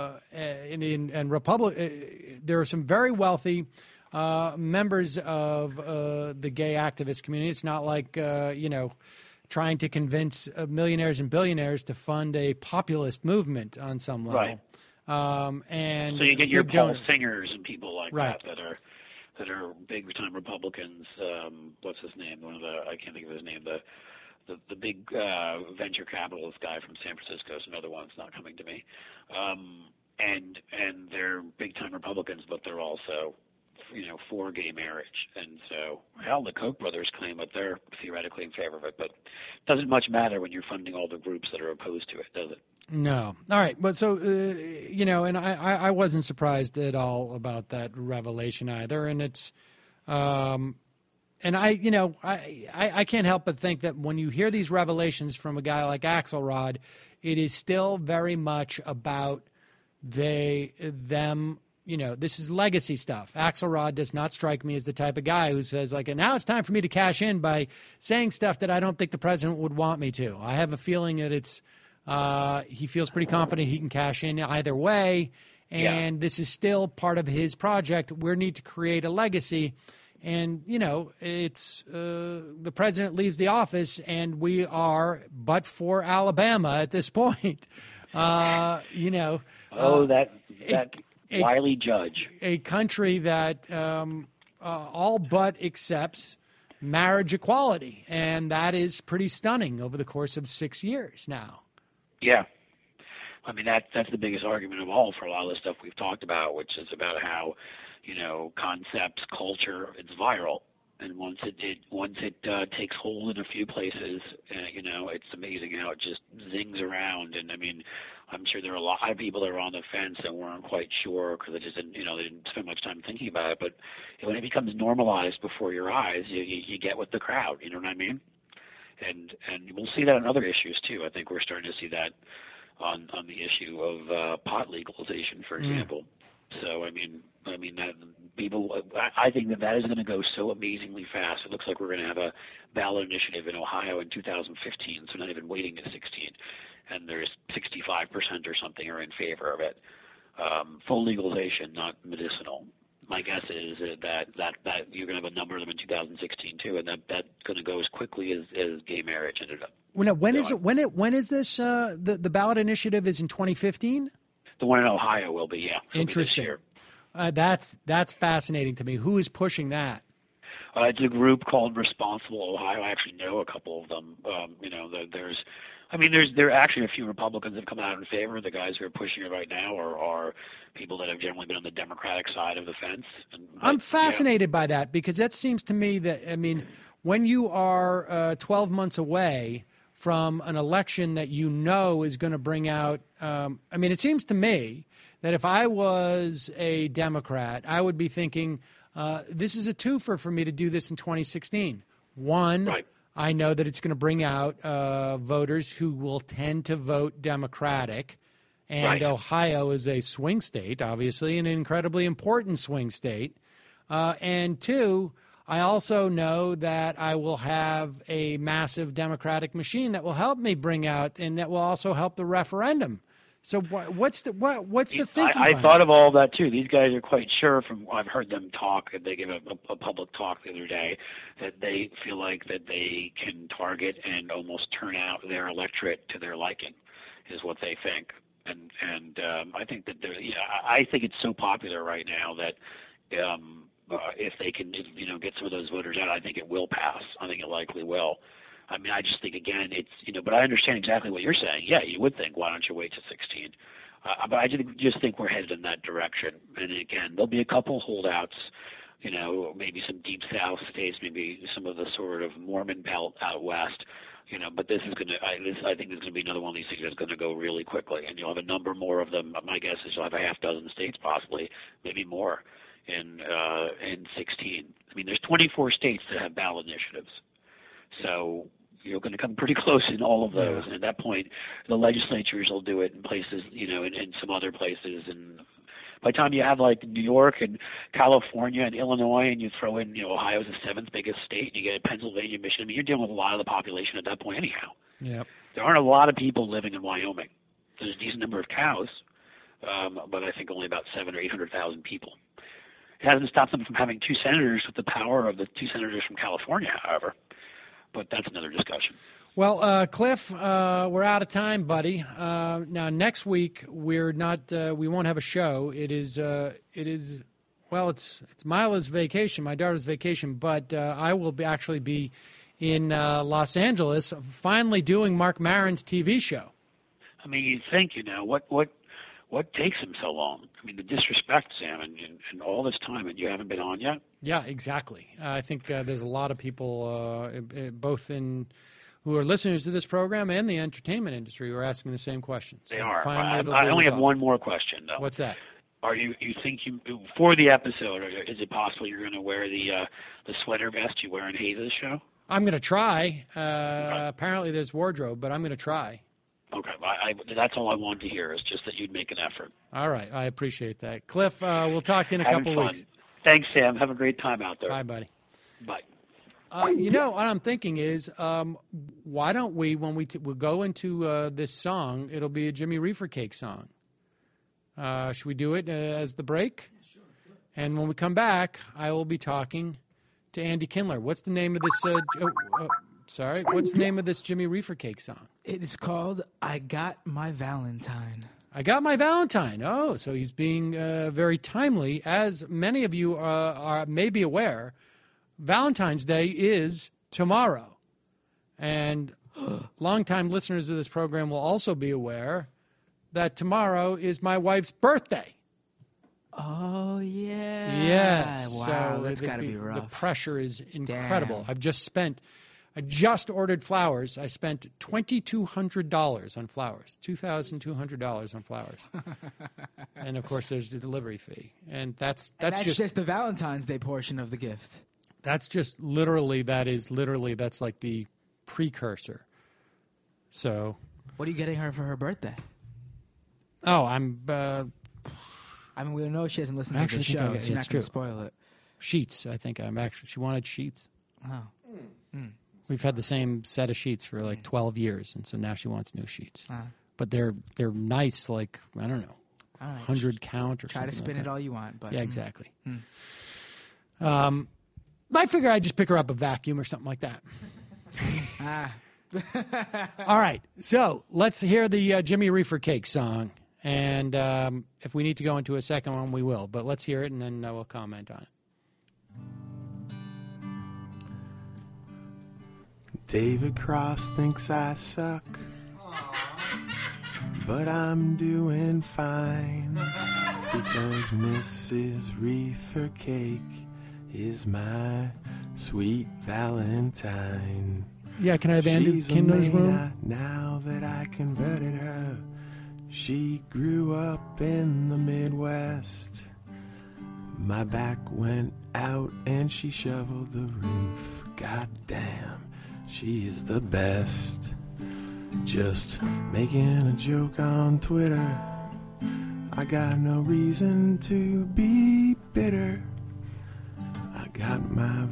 there are some very wealthy members of the gay activist community. It's not like, trying to convince millionaires and billionaires to fund a populist movement on some level. Right. And so you get your Paul Singers and people like right. that are big time Republicans. What's his name? I can't think of his name. The big venture capitalist guy from San Francisco is another one that's not coming to me. And they're big time Republicans, but they're also for gay marriage. And so, the Koch brothers claim that they're theoretically in favor of it, but it doesn't much matter when you're funding all the groups that are opposed to it, does it? No. All right. But so, and I wasn't surprised at all about that revelation either. And it's, and I can't help but think that when you hear these revelations from a guy like Axelrod, it is still very much about them. This is legacy stuff. Axelrod does not strike me as the type of guy who says, and now it's time for me to cash in by saying stuff that I don't think the president would want me to. I have a feeling that it's he feels pretty confident he can cash in either way, and this is still part of his project. We need to create a legacy, and, it's the president leaves the office, and we are but for Alabama at this point. That wily judge. A country that all but accepts marriage equality, and that is pretty stunning over the course of 6 years now. Yeah. I mean, that's the biggest argument of all for a lot of the stuff we've talked about, which is about how, concepts, culture, it's viral. And once it takes hold in a few places, it's amazing how it just zings around. And I mean, I'm sure there are a lot of people that are on the fence and weren't quite sure because they didn't spend much time thinking about it. But when it becomes normalized before your eyes, you get with the crowd. You know what I mean? And we'll see that on other issues too. I think we're starting to see that on the issue of pot legalization, for example. So I mean that people. I think that is going to go so amazingly fast. It looks like we're going to have a ballot initiative in Ohio in 2015. So not even waiting to 16. and there's 65% or something are in favor of it. Full legalization, not medicinal. My guess is that you're going to have a number of them in 2016 too, and that's going to go as quickly as gay marriage ended up. When is this? The ballot initiative is in 2015. The one in Ohio will be, yeah. Interesting. This year. That's fascinating to me. Who is pushing that? It's a group called Responsible Ohio. I actually know a couple of them. There are actually a few Republicans that have come out in favor. The guys who are pushing it right now are people that have generally been on the Democratic side of the fence. I'm fascinated by that because that seems to me that, when you are 12 months away from an election that you know is going to bring out, it seems to me that if I was a Democrat, I would be thinking, this is a twofer for me to do this in 2016. One, right. I know that it's going to bring out voters who will tend to vote Democratic. And right. Ohio is a swing state, obviously, an incredibly important swing state. And two, I also know that I will have a massive Democratic machine that will help me bring out, and that will also help the referendum. So what's the thinking? I thought of all that too. These guys are quite sure. I've heard them talk. They gave a public talk the other day that they feel like that they can target and almost turn out their electorate to their liking, is what they think. And I think that I think it's so popular right now that if they can get some of those voters out, I think it will pass. I think it likely will. I just think, again, but I understand exactly what you're saying. Yeah, you would think, why don't you wait to 16? But I just think we're headed in that direction. And again, there'll be a couple holdouts, maybe some deep South states, maybe some of the sort of Mormon belt out west, but this is I think this is going to be another one of these things that's going to go really quickly. And you'll have a number more of them. My guess is you'll have a half dozen states possibly, maybe more in 16. There's 24 states that have ballot initiatives. So you're going to come pretty close in all of those. And at that point, the legislatures will do it in places, in some other places. And by the time you have like New York and California and Illinois, and you throw in, Ohio's the seventh biggest state, and you get Pennsylvania, Michigan, you're dealing with a lot of the population at that point anyhow. Yep. There aren't a lot of people living in Wyoming. There's a decent number of cows, but I think only about 700,000 or 800,000 people. It hasn't stopped them from having two senators with the power of the two senators from California, however. But that's another discussion. Well, Cliff, we're out of time, buddy. Now, next week we're not. We won't have a show. It's Mila's vacation, my daughter's vacation, but I will actually be in Los Angeles, finally doing Mark Maron's TV show. You'd think, what takes him so long? The disrespect, Sam, and all this time, and you haven't been on yet? Yeah, exactly. I think there's a lot of people, both who are listeners to this program and the entertainment industry, who are asking the same questions. They are. I only have one more question, though. What's that? Are you think for the episode? Is it possible you're going to wear the sweater vest you wear in Hayes' show? I'm going to try. Apparently, there's wardrobe, but I'm going to try. Okay, that's all I wanted to hear, is just that you'd make an effort. All right, I appreciate that. Cliff, we'll talk to you in a couple weeks. Thanks, Sam. Have a great time out there. Bye, buddy. Bye. What I'm thinking is, why don't we, when we'll go into this song, it'll be a Jimmy Reefer Cake song. Should we do it as the break? Yeah, sure. And when we come back, I will be talking to Andy Kindler. What's the name of this? What's the name of this Jimmy Reefer Cake song? It is called "I Got My Valentine." I Got My Valentine. Oh, so he's being very timely. As many of you may be aware, Valentine's Day is tomorrow. And longtime listeners of this program will also be aware that tomorrow is my wife's birthday. Oh, yeah. Yes. Wow, so that's got to be rough. The pressure is incredible. Damn. I just ordered flowers. I spent $2,200 on flowers, $2,200 on flowers. And, of course, there's the delivery fee. And that's just the Valentine's Day portion of the gift. That's that's like the precursor. So. What are you getting her for her birthday? Oh, we know she hasn't listened to the show, so you're not going to spoil it. Sheets, I think. She wanted sheets. Oh. We've had the same set of sheets for like 12 years, and so now she wants new sheets. but they're nice. Like I don't know, All right. 100 count or Try something. to spin like it all you want, but Yeah, exactly. I figure I'd just pick her up a vacuum or something like that. All right, so let's hear the Jimmy Reefer Cake song, and if we need to go into a second one, we will. But let's hear it, and then we'll comment on it. David Cross thinks I suck, but I'm doing fine because Mrs. Reefer Cake is my sweet Valentine. Yeah, can I have Andy She's a Kindler's room? Maida now that I converted her. She grew up in the Midwest. My back went out and she shoveled the roof. God damn, she is the best. Just making a joke on Twitter. I got no reason to be bitter. I got my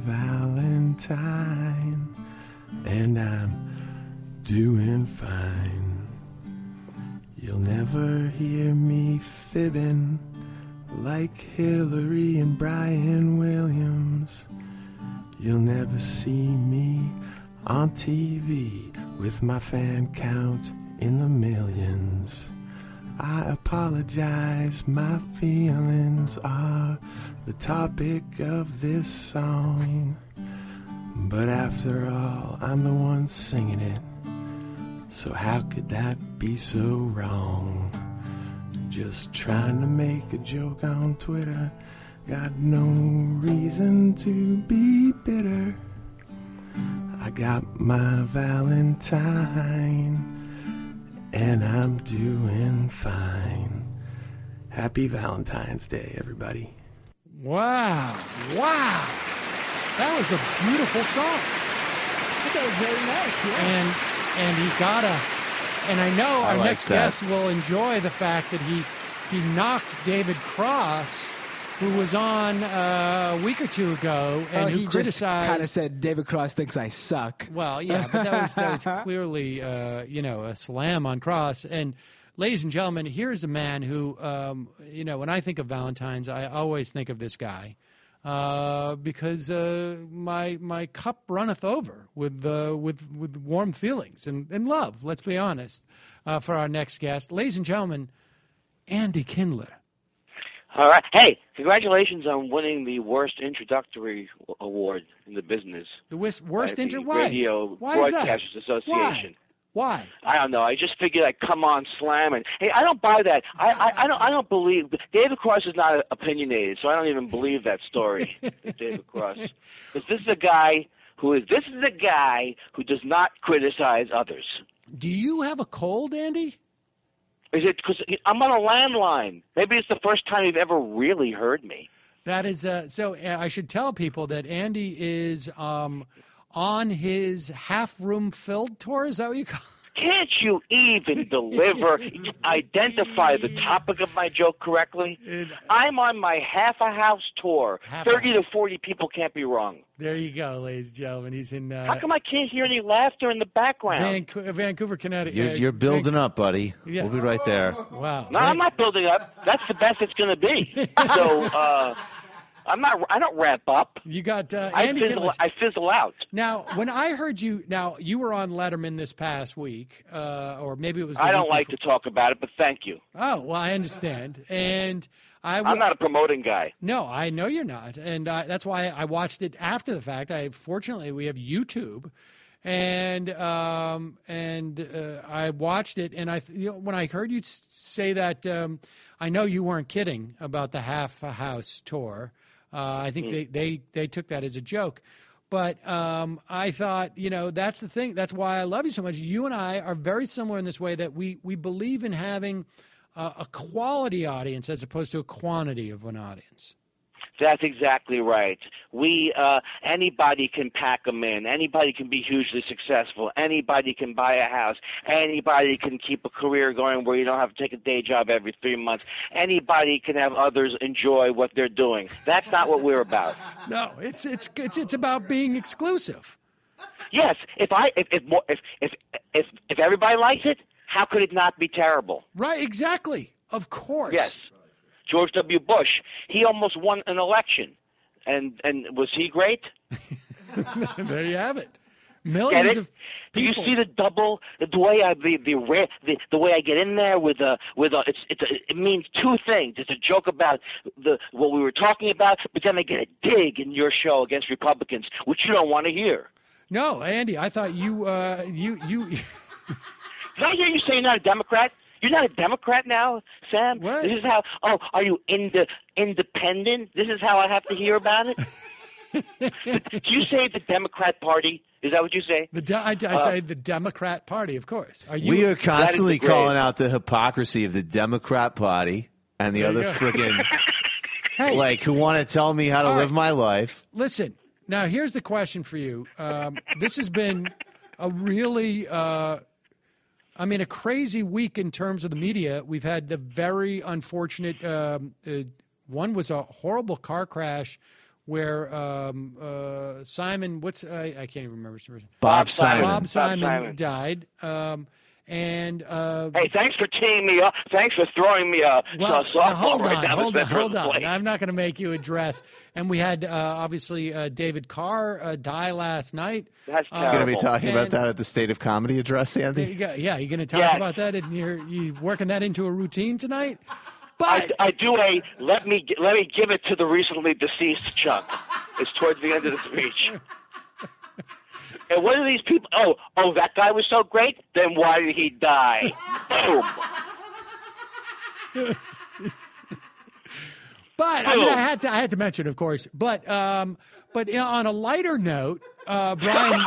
Valentine, and I'm doing fine. You'll never hear me fibbing like Hillary and Brian Williams. You'll never see me on TV with my fan count in the millions. I apologize, my feelings are the topic of this song. But after all, I'm the one singing it, so how could that be so wrong? Just trying to make a joke on Twitter, got no reason to be bitter. I got my Valentine, and I'm doing fine. Happy Valentine's Day, everybody. Wow. That was a beautiful song. that was very nice. Yeah. And he and I know our like next that. guest will enjoy the fact that he knocked David Cross, who was on a week or two ago, and who he just criticized. kind of said David Cross thinks I suck. Well, yeah, but that was clearly a slam on Cross. And ladies and gentlemen, here's a man who when I think of Valentine's, I always think of this guy. Because my cup runneth over with warm feelings and love. Let's be honest. For our next guest, ladies and gentlemen, Andy Kindler. All right. Hey, congratulations on winning the worst introductory award in the business. The worst by the Why? Radio Why is that? Broadcasters Association. Why? I don't know. I just figured I'd come on slam and hey, I don't buy that. I don't believe David Cross is not opinionated, so I don't even believe that story. David Cross, because this is a guy who does not criticize others. Do you have a cold, Andy? Is it because I'm on a landline? Maybe it's the first time you've ever really heard me. That is so. I should tell people that Andy is on his half-room filled tour. Is that what you call it? Can't you even identify the topic of my joke correctly? I'm on my half-a-house tour. 30 to 40 people can't be wrong. There you go, ladies and gentlemen. He's in How come I can't hear any laughter in the background? Vancouver, Connecticut. You're building up, buddy. Yeah. We'll be right there. Wow. No, I'm not building up. That's the best it's going to be. So I don't wrap up. You got I Andy Kindler. fizzle out. Now, when I heard you, you were on Letterman this past week, or maybe it was. I don't like to talk about it, but thank you. Oh well, I understand, and I'm not a promoting guy. No, I know you're not, and that's why I watched it after the fact. Fortunately, we have YouTube, and I watched it, and when I heard you say that, I know you weren't kidding about the half house tour. I think they took that as a joke. But I thought, that's the thing. That's why I love you so much. You and I are very similar in this way that we believe in having a quality audience as opposed to a quantity of an audience. That's exactly right. Anybody can pack them in. Anybody can be hugely successful. Anybody can buy a house. Anybody can keep a career going where you don't have to take a day job every 3 months. Anybody can have others enjoy what they're doing. That's not what we're about. No, it's about being exclusive. Yes, if everybody likes it, How could it not be terrible? Right, exactly. Of course. Yes. George W. Bush, he almost won an election. And was he great? There you have it. Get Millions it? of Do you people. see the way the way I get in there with it means two things. It's a joke about what we were talking about, but then I get a dig in your show against Republicans, which you don't want to hear. No, Andy, I thought you. Did I hear you say you're not a Democrat? You're not a Democrat now, Sam? What? This is how. Oh, are you independent? This is how I have to hear about it. Do you say the Democrat Party? Is that what you say? I'd say the Democrat Party, of course. We are constantly That is the calling grade. out the hypocrisy of the Democrat Party and the There other you go. friggin' Hey, who want to tell me how to All live right. my life. listen. Now, here's the question for you. This has been a really, a crazy week in terms of the media. We've had the very unfortunate. One was a horrible car crash where Simon, I can't even remember his name. Bob Simon. Bob Simon Simon. died. Hey, thanks for teeing me up. Thanks for throwing me a Well, softball now, hold right on, down hold the on, center of hold the on. plate. I'm not going to make you address. And we had obviously David Carr die last night. That's You're going to be terrible. talking about And- that at the State of Comedy address, There Andy? you go. Yeah, you're going to talk Yes. about that, and you working that into a routine tonight. But I do a let me give it to the recently deceased Chuck. It's towards the end of the speech. And what are these people? Oh, that guy was so great. Then why did he die? Boom. But I mean, I had to mention, of course. But on a lighter note, Brian.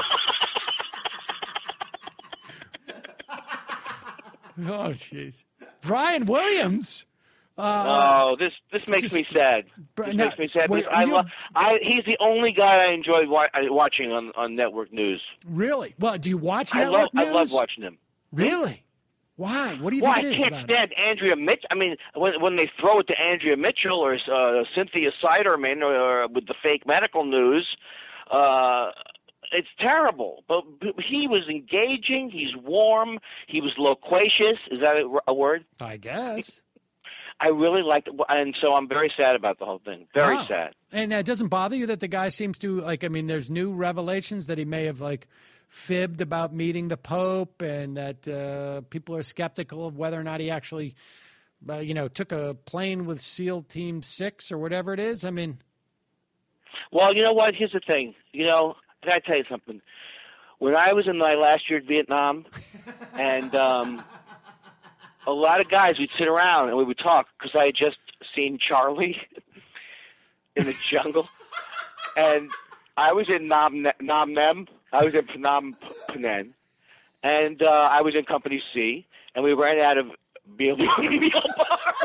Oh, jeez. Brian Williams. This makes me sad. This Now, makes me sad. wait, Because he's the only guy I enjoy watching on network news. Really? Well, do you watch I network news? love watching him. Really? Why? What do you Well, think I it is can't about it? stand Andrea Mitchell. I mean, when they throw it to Andrea Mitchell or Cynthia Siderman or with the fake medical news, it's terrible. But he was engaging. He's warm. He was loquacious. Is that a word? I guess. I really liked it, and so I'm very sad about the whole thing. Very Wow. sad. And it doesn't bother you that the guy seems to, there's new revelations that he may have, fibbed about meeting the Pope, and that people are skeptical of whether or not he actually, took a plane with SEAL Team 6 or whatever it is. I mean, Well, you know what? Here's the thing. Can I tell you something? When I was in my last year in Vietnam, and a lot of guys, we'd sit around and we would talk because I had just seen Charlie in the jungle, and I was in Nam Nem. I was in Phnom Penh, and I was in Company C, and we ran out of meal bars.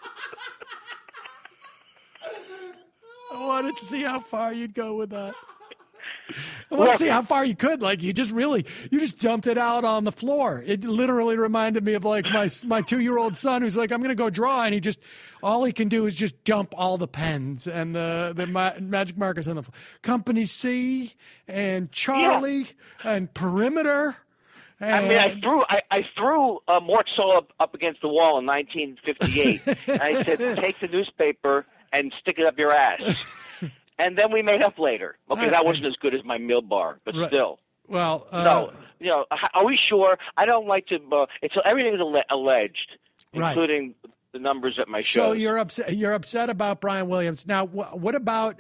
I wanted to see how far you'd go with that. I want to see how far you could. You just dumped it out on the floor. It literally reminded me of my 2-year-old son who's like, I'm going to go draw. And all he can do is just dump all the pens and the magic markers on the floor. Company C and Charlie and Perimeter. And I threw Mort Saul up against the wall in 1958. And I said, take the newspaper and stick it up your ass. And then we made up later. Okay, that wasn't as good as my meal bar, but Right. still. Well, No, are we sure? I don't like to. Everything's alleged, Right. including the numbers at my show. so you're upset. You're upset about Brian Williams. Now, what about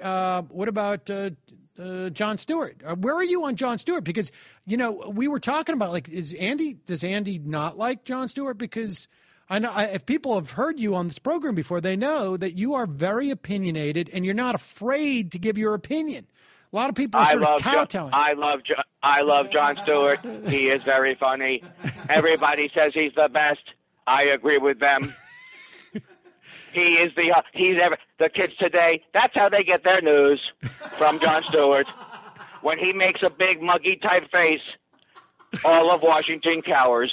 Jon Stewart? Where are you on Jon Stewart? Because we were talking about does Andy not like Jon Stewart? Because I know if people have heard you on this program before, they know that you are very opinionated and you're not afraid to give your opinion. A lot of people are sort of kowtowing. I love Jon Stewart. He is very funny. Everybody says he's the best. I agree with them. He is the kids today. That's how they get their news from Jon Stewart. When he makes a big muggy type face, all of Washington cowers.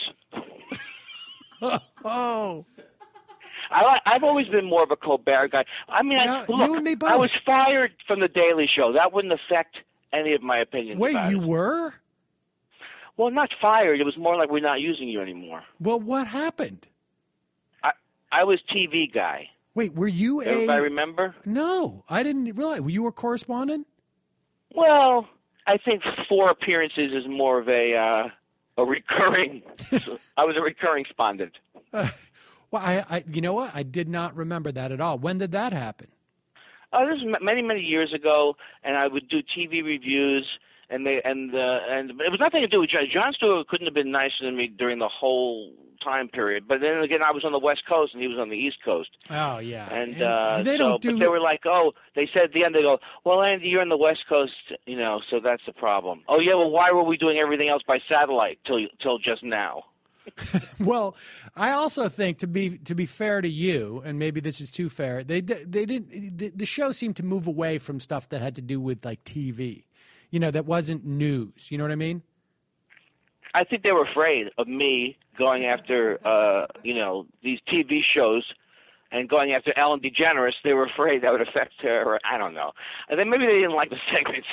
Oh, I've always been more of a Colbert guy. I mean, you and me both. I was fired from the Daily Show. That wouldn't affect any of my opinions. wait, about you it. were? Well, not fired. It was more like we're not using you anymore. Well, what happened? I was TV guy. Wait, were you Everybody remember? No, I didn't realize. Were you a correspondent? Well, I think 4 appearances is more of a recurring. I was a recurring respondent. Well, I you know what? I did not remember that at all. When did that happen? This was many years ago, and I would do TV reviews, and it was nothing to do with Jon Stewart. Couldn't have been nicer than me during the whole time period. But then again, I was on the West Coast and he was on the East Coast. Oh yeah, and but they were like, they said at the end, they go, well, Andy, you're on the West Coast, so that's the problem. Oh yeah, well, why were we doing everything else by satellite till just now? Well, I also think to be fair to you, and maybe this is too fair, they didn't. The show seemed to move away from stuff that had to do with like TV, that wasn't news. You know what I mean? I think they were afraid of me going after, these TV shows and going after Ellen DeGeneres. They were afraid that would affect her. Or I don't know. And then maybe they didn't like the segments.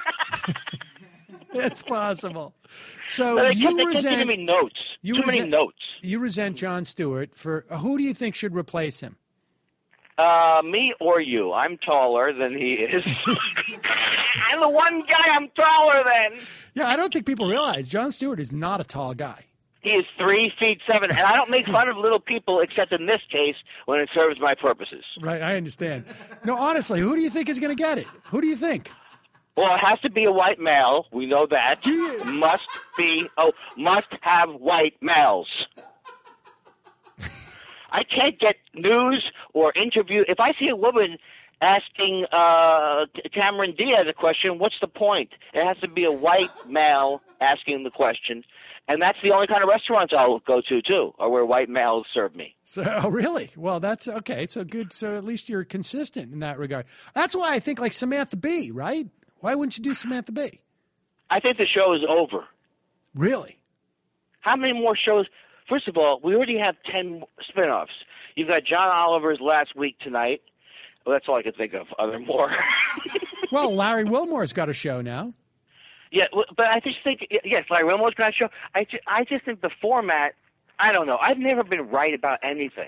It's possible. So they you kept giving me notes. Too many notes. You resent Jon Stewart for who do you think should replace him? Me or you. I'm taller than he is. I'm the one guy I'm taller than. Yeah, I don't think people realize Jon Stewart is not a tall guy. He is 3'7", and I don't make fun of little people except in this case when it serves my purposes. Right, I understand. No, honestly, who do you think is going to get it? Who do you think? Well, it has to be a white male. We know that. Must have white males. I can't get news or interview. If I see a woman asking Cameron Diaz a question, what's the point? It has to be a white male asking the question. And that's the only kind of restaurants I'll go to, too, or where white males serve me. So, really? Well, that's okay. So good. So at least you're consistent in that regard. That's why I think like Samantha Bee, right? Why wouldn't you do Samantha Bee? I think the show is over. Really? How many more shows? First of all, we already have 10 spinoffs. You've got John Oliver's Last Week Tonight. Well, that's all I can think of. Are there more? Well, Larry Wilmore's got a show now. Yeah, but I just think, yes, Larry Wilmore's got a show. I just think the format, I don't know. I've never been right about anything.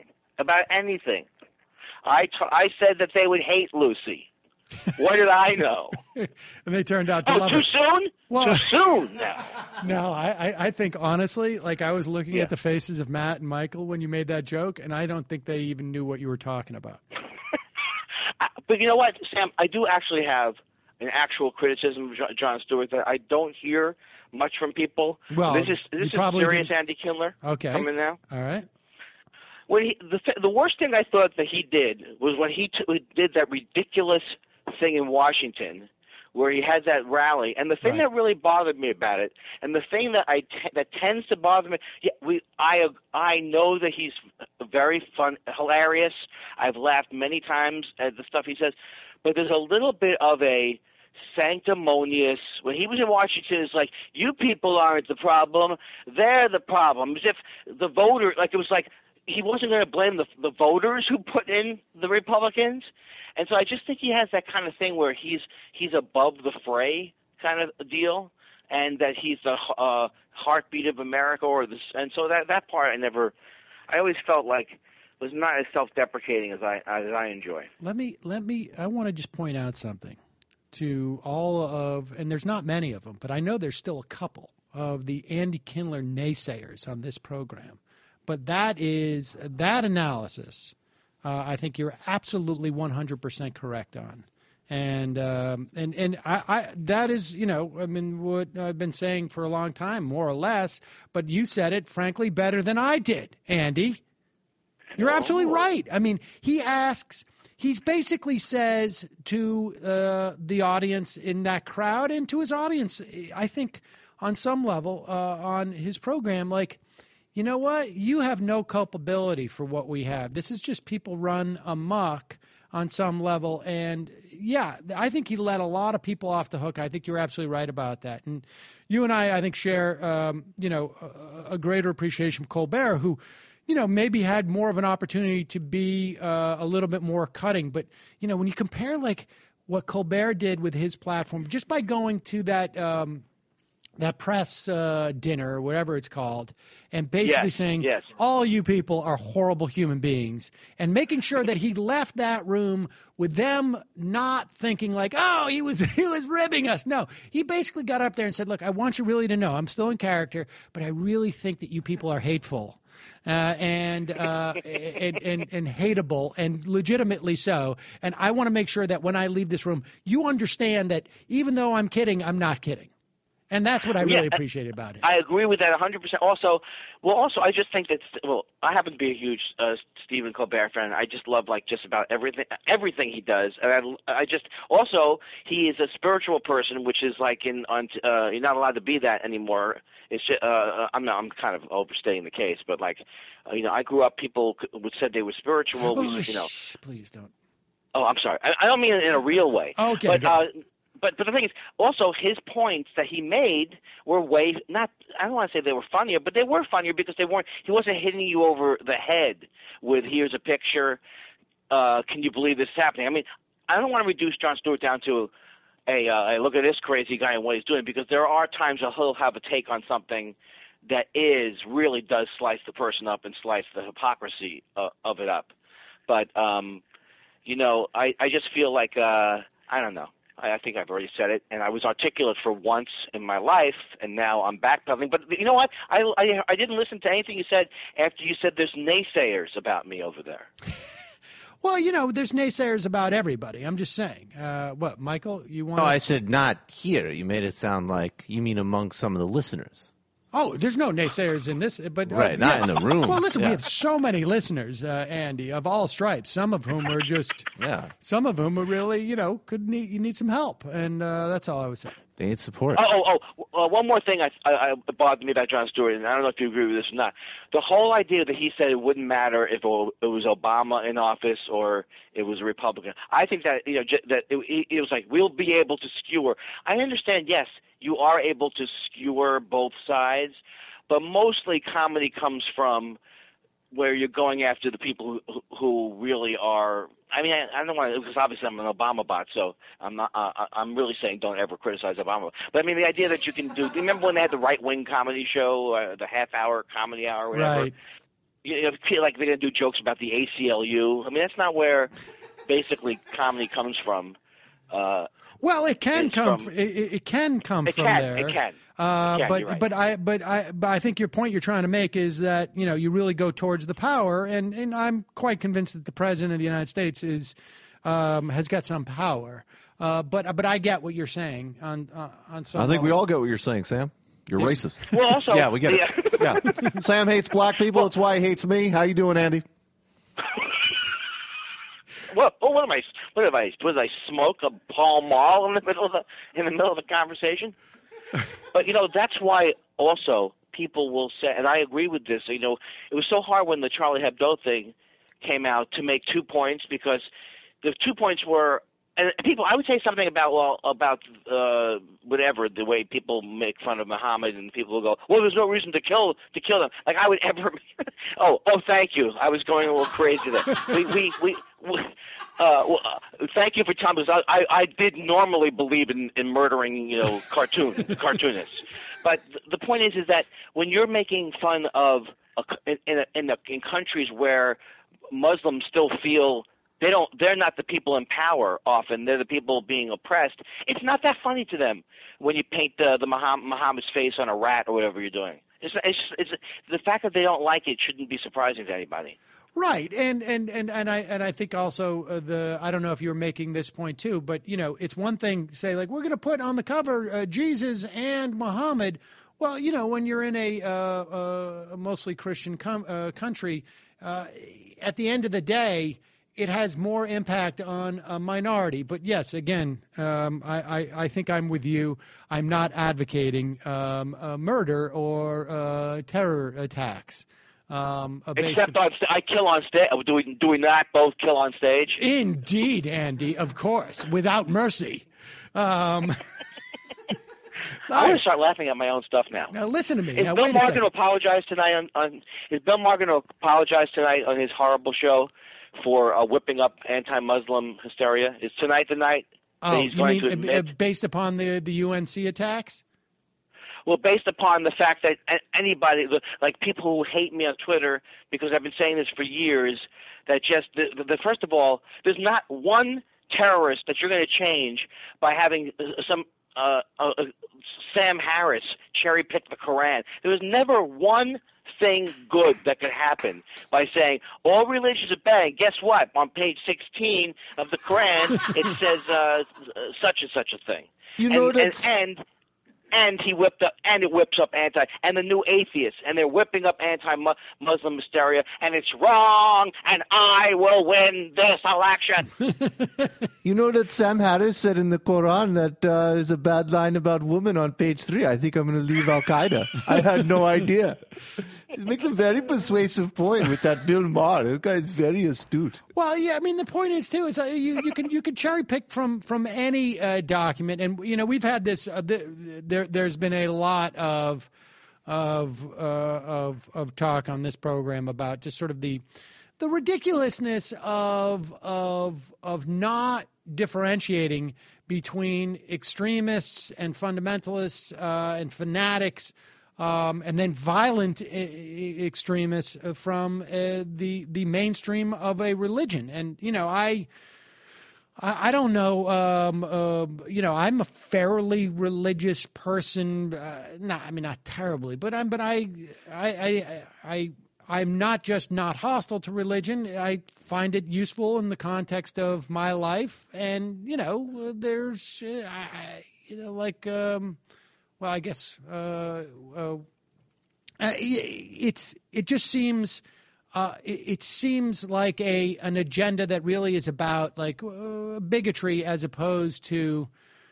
I said that they would hate Lucy. What did I know? And they turned out to love too her. Soon? Well, too soon now. No, I think honestly, like I was looking at the faces of Matt and Michael when you made that joke, and I don't think they even knew what you were talking about. But you know what, Sam? I do actually have an actual criticism of Jon Stewart that I don't hear much from people. Well, this is serious, Andy Kindler. Okay, coming now. All right. When the worst thing I thought that he did was when he did that ridiculous thing in Washington, where he had that rally, and the thing that really bothered me about it, and the thing that that tends to bother me, I know that he's very fun, hilarious. I've laughed many times at the stuff he says, but there's a little bit of a sanctimonious. When he was in Washington, it's like, you people aren't the problem, they're the problem. As if the voter, like it was like he wasn't going to blame the voters who put in the Republicans. And so I just think he has that kind of thing where he's above the fray kind of deal, and that he's the heartbeat of America, and so that part I always felt like was not as self-deprecating as I enjoy. I want to just point out something to all of, and there's not many of them, but I know there's still a couple of the Andy Kindler naysayers on this program. But that analysis, I think you're absolutely 100% correct on. And I that is, what I've been saying for a long time, more or less, but you said it, frankly, better than I did, Andy. You're absolutely right. I mean, he basically says to the audience in that crowd and to his audience, I think on some level on his program, like, you know what? You have no culpability for what we have. This is just people run amok on some level. And, yeah, I think he let a lot of people off the hook. I think you're absolutely right about that. And you and I think, share, a greater appreciation for Colbert, who, maybe had more of an opportunity to be a little bit more cutting. But, when you compare, like, what Colbert did with his platform, just by going to that that press dinner, whatever it's called, and basically saying, yes. all you people are horrible human beings, and making sure that he left that room with them not thinking like, oh, he was ribbing us. No, he basically got up there and said, look, I want you really to know, I'm still in character, but I really think that you people are hateful. And hateable, and legitimately so. And I want to make sure that when I leave this room, you understand that even though I'm kidding, I'm not kidding. And that's what I really appreciate about it. I agree with that 100%. Also, I just think that, I happen to be a huge Stephen Colbert fan. I just love, just about everything he does. And he is a spiritual person, which is you're not allowed to be that anymore. It's just, I'm kind of overstating the case, but I grew up, people said they were spiritual. Please don't. Oh, I'm sorry. I don't mean it in a real way. Okay. But the thing is, also his points that he made were I don't want to say they were funnier, but they were funnier because he wasn't hitting you over the head with, here's a picture, can you believe this is happening? I mean, I don't want to reduce Jon Stewart down to look at this crazy guy and what he's doing, because there are times that he'll have a take on something that really does slice the person up and slice the hypocrisy of it up. But, I just feel like, I don't know. I think I've already said it, and I was articulate for once in my life, and now I'm backpedaling. But you know what? I didn't listen to anything you said after you said there's naysayers about me over there. Well, there's naysayers about everybody. I'm just saying. What, Michael? You want? No, I said not here. You made it sound like you mean among some of the listeners. Oh, there's no naysayers in this, but right, not in the room. Well, listen, we have so many listeners, Andy, of all stripes. Some of whom are just, some of whom are really, you need some help, and that's all I would say. They need support. One more thing I bothered me about Jon Stewart, and I don't know if you agree with this or not. The whole idea that he said it wouldn't matter if it was Obama in office or it was a Republican. I think that that it was like, we'll be able to skewer. I understand, yes, you are able to skewer both sides, but mostly comedy comes from where you're going after the people who really are. I mean, I don't want to, because obviously I'm an Obama bot, so I'm not. I'm really saying don't ever criticize Obama. But I mean, the idea that you can do. Remember when they had the right-wing comedy show, the half-hour comedy hour, whatever? Right. You feel like they're gonna do jokes about the ACLU. I mean, that's not where basically comedy comes from. Well, it can come. It can come from there. It can. But I think your point you're trying to make is that you really go towards the power, and I'm quite convinced that the president of the United States has got some power. But I get what you're saying on some. I think we all get what you're saying, Sam. You're racist. Well, also, yeah, we get it. Yeah, Sam hates black people. That's why he hates me. How you doing, Andy? What am I? Was I smoke a Pall Mall in the middle of the conversation? But that's why also people will say, and I agree with this. It was so hard when the Charlie Hebdo thing came out to make 2 points, because the 2 points were, and people. I would say something about whatever, the way people make fun of Muhammad, and people will go, well, there's no reason to kill them. Like I would ever. oh, thank you. I was going a little crazy there. Thank you for telling me. I did normally believe in murdering, cartoonists. But the point is that when you're making fun of in countries where Muslims still feel they're not the people in power often, they're the people being oppressed, it's not that funny to them when you paint the Muhammad's face on a rat or whatever you're doing. It's the fact that they don't like it shouldn't be surprising to anybody. Right, and I think also I don't know if you were making this point too, but it's one thing to say like we're going to put on the cover Jesus and Muhammad. Well, when you're in a mostly Christian country, at the end of the day, it has more impact on a minority. But yes, again, I think I'm with you. I'm not advocating murder or terror attacks. Except I kill on stage. Do we not both kill on stage? Indeed, Andy. Of course, without mercy. I'm going to start laughing at my own stuff now. Now listen to me. Is Bill Maher going to apologize tonight Is Bill Maher going to apologize tonight on his horrible show for whipping up anti-Muslim hysteria? Is tonight the night that he's going to admit? Based upon the UNC attacks? Well, based upon the fact that anybody, like people who hate me on Twitter, because I've been saying this for years, that just first of all, there's not one terrorist that you're going to change by having some Sam Harris cherry pick the Quran. There was never one thing good that could happen by saying all religions are bad. Guess what? On page 16 of the Quran, it says such and such a thing. You know And he whipped up, and it whips up and the new atheists, and they're whipping up anti-Muslim hysteria, and it's wrong, and I will win this election. You know that Sam Harris said in the Quran that there's a bad line about women on page 3. I think I'm going to leave Al Qaeda. I had no idea. He makes a very persuasive point with that Bill Maher. That guy is very astute. Well, yeah, I mean the point is too is you can cherry pick from any document, and you know we've had this. There's been a lot of talk on this program about just sort of the ridiculousness of not differentiating between extremists and fundamentalists and fanatics. And then violent extremists from the mainstream of a religion. And, you know, I don't know, you know, I'm a fairly religious person. Not terribly, but I'm not just not hostile to religion. I find it useful in the context of my life. And, you know, there's, well, I guess it just seems it seems like an agenda that really is about like bigotry as opposed to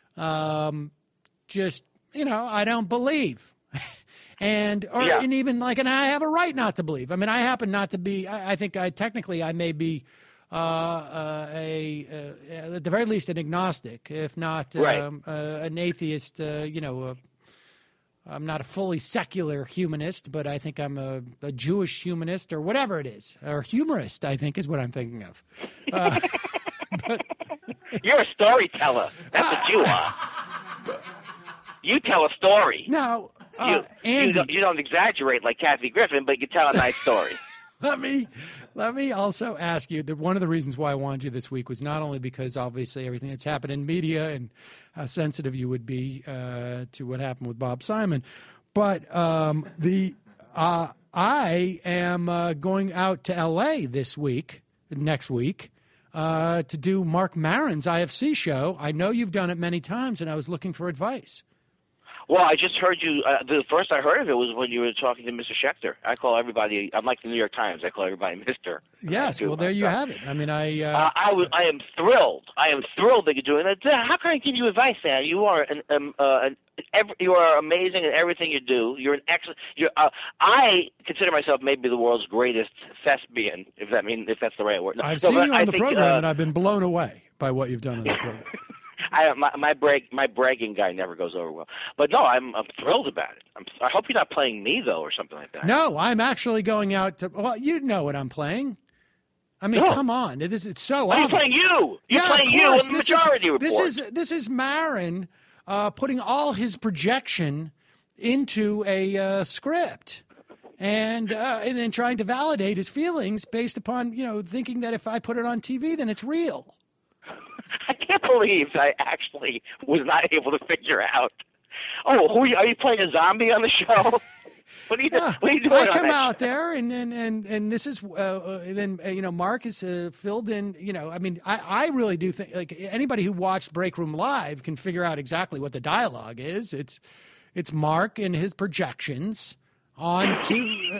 just I don't believe. And even like, and I have a right not to believe. I mean, I happen not to be. I think technically I may be at the very least an agnostic, if not an atheist. I'm not a fully secular humanist, but I think I'm a Jewish humanist or whatever it is, or humorist. I think is what I'm thinking of. But you're a storyteller. That's what you are. You tell a story. No. Andy, you don't exaggerate like Kathy Griffin, but you tell a nice story. Let me also ask you that one of the reasons why I wanted you this week was not only because obviously everything that's happened in media and how sensitive you would be to what happened with Bob Simon, but I am going out to L.A. next week, to do Mark Maron's IFC show. I know you've done it many times, and I was looking for advice. Well, I just heard you. The first I heard of it was when you were talking to Mr. Schechter. I call everybody. I'm like the New York Times. I call everybody Mr. Yes. Well, there you have it. I mean, I am thrilled. I am thrilled that you're doing that. How can I give you advice, Sam? You are you are amazing in everything you do. You're an excellent. I consider myself maybe the world's greatest thespian, if that's the right word. No, I've seen you on the program, and I've been blown away by what you've done on the program. My bragging guy never goes over well, but no, I'm thrilled about it. I hope you're not playing me though, or something like that. No, I'm actually going out to. Well, you know what I'm playing. I mean, come on, it's so. Are you playing you? You're playing you in the Majority Report. This is Maron putting all his projection into a script. And then trying to validate his feelings based upon thinking that if I put it on TV, then it's real. I can't believe I actually was not able to figure out. Oh, are you playing a zombie on the show? What are you doing? I come out there, and this is then Mark is filled in. I mean, I really do think like anybody who watched Break Room Live can figure out exactly what the dialogue is. It's Mark and his projections onto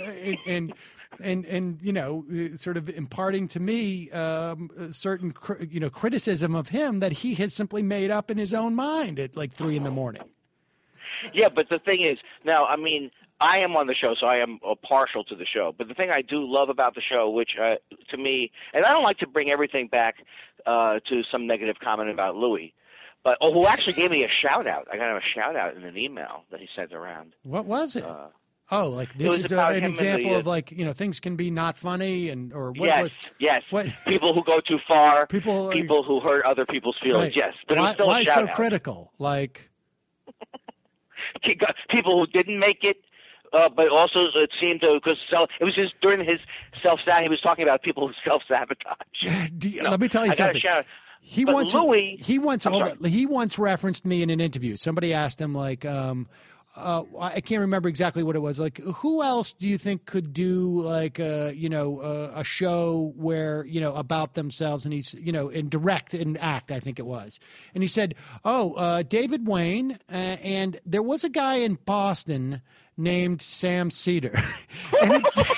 and sort of imparting to me certain criticism of him that he had simply made up in his own mind at like 3 a.m. Yeah, but the thing is, now I mean, I am on the show, so I am partial to the show. But the thing I do love about the show, which to me, and I don't like to bring everything back to some negative comment about Louis, but who actually gave me a shout out. I got him a shout out in an email that he sent around. What was it? This is an example of things can be not funny or what? Yes. What? People who go too far, people who hurt other people's feelings. Right. Yes, but why still a so shout-out. Critical? Like, people who didn't make it. But also, it seemed to because it was just during his self-sabotage. He was talking about people who self-sabotage. Let me tell you something. He once Louis, he once referenced me in an interview. Somebody asked him like, I can't remember exactly what it was. Like, who else do you think could do like a show where about themselves and he's and direct and act? I think it was. And he said, David Wayne, and there was a guy in Boston named Sam Cedar, and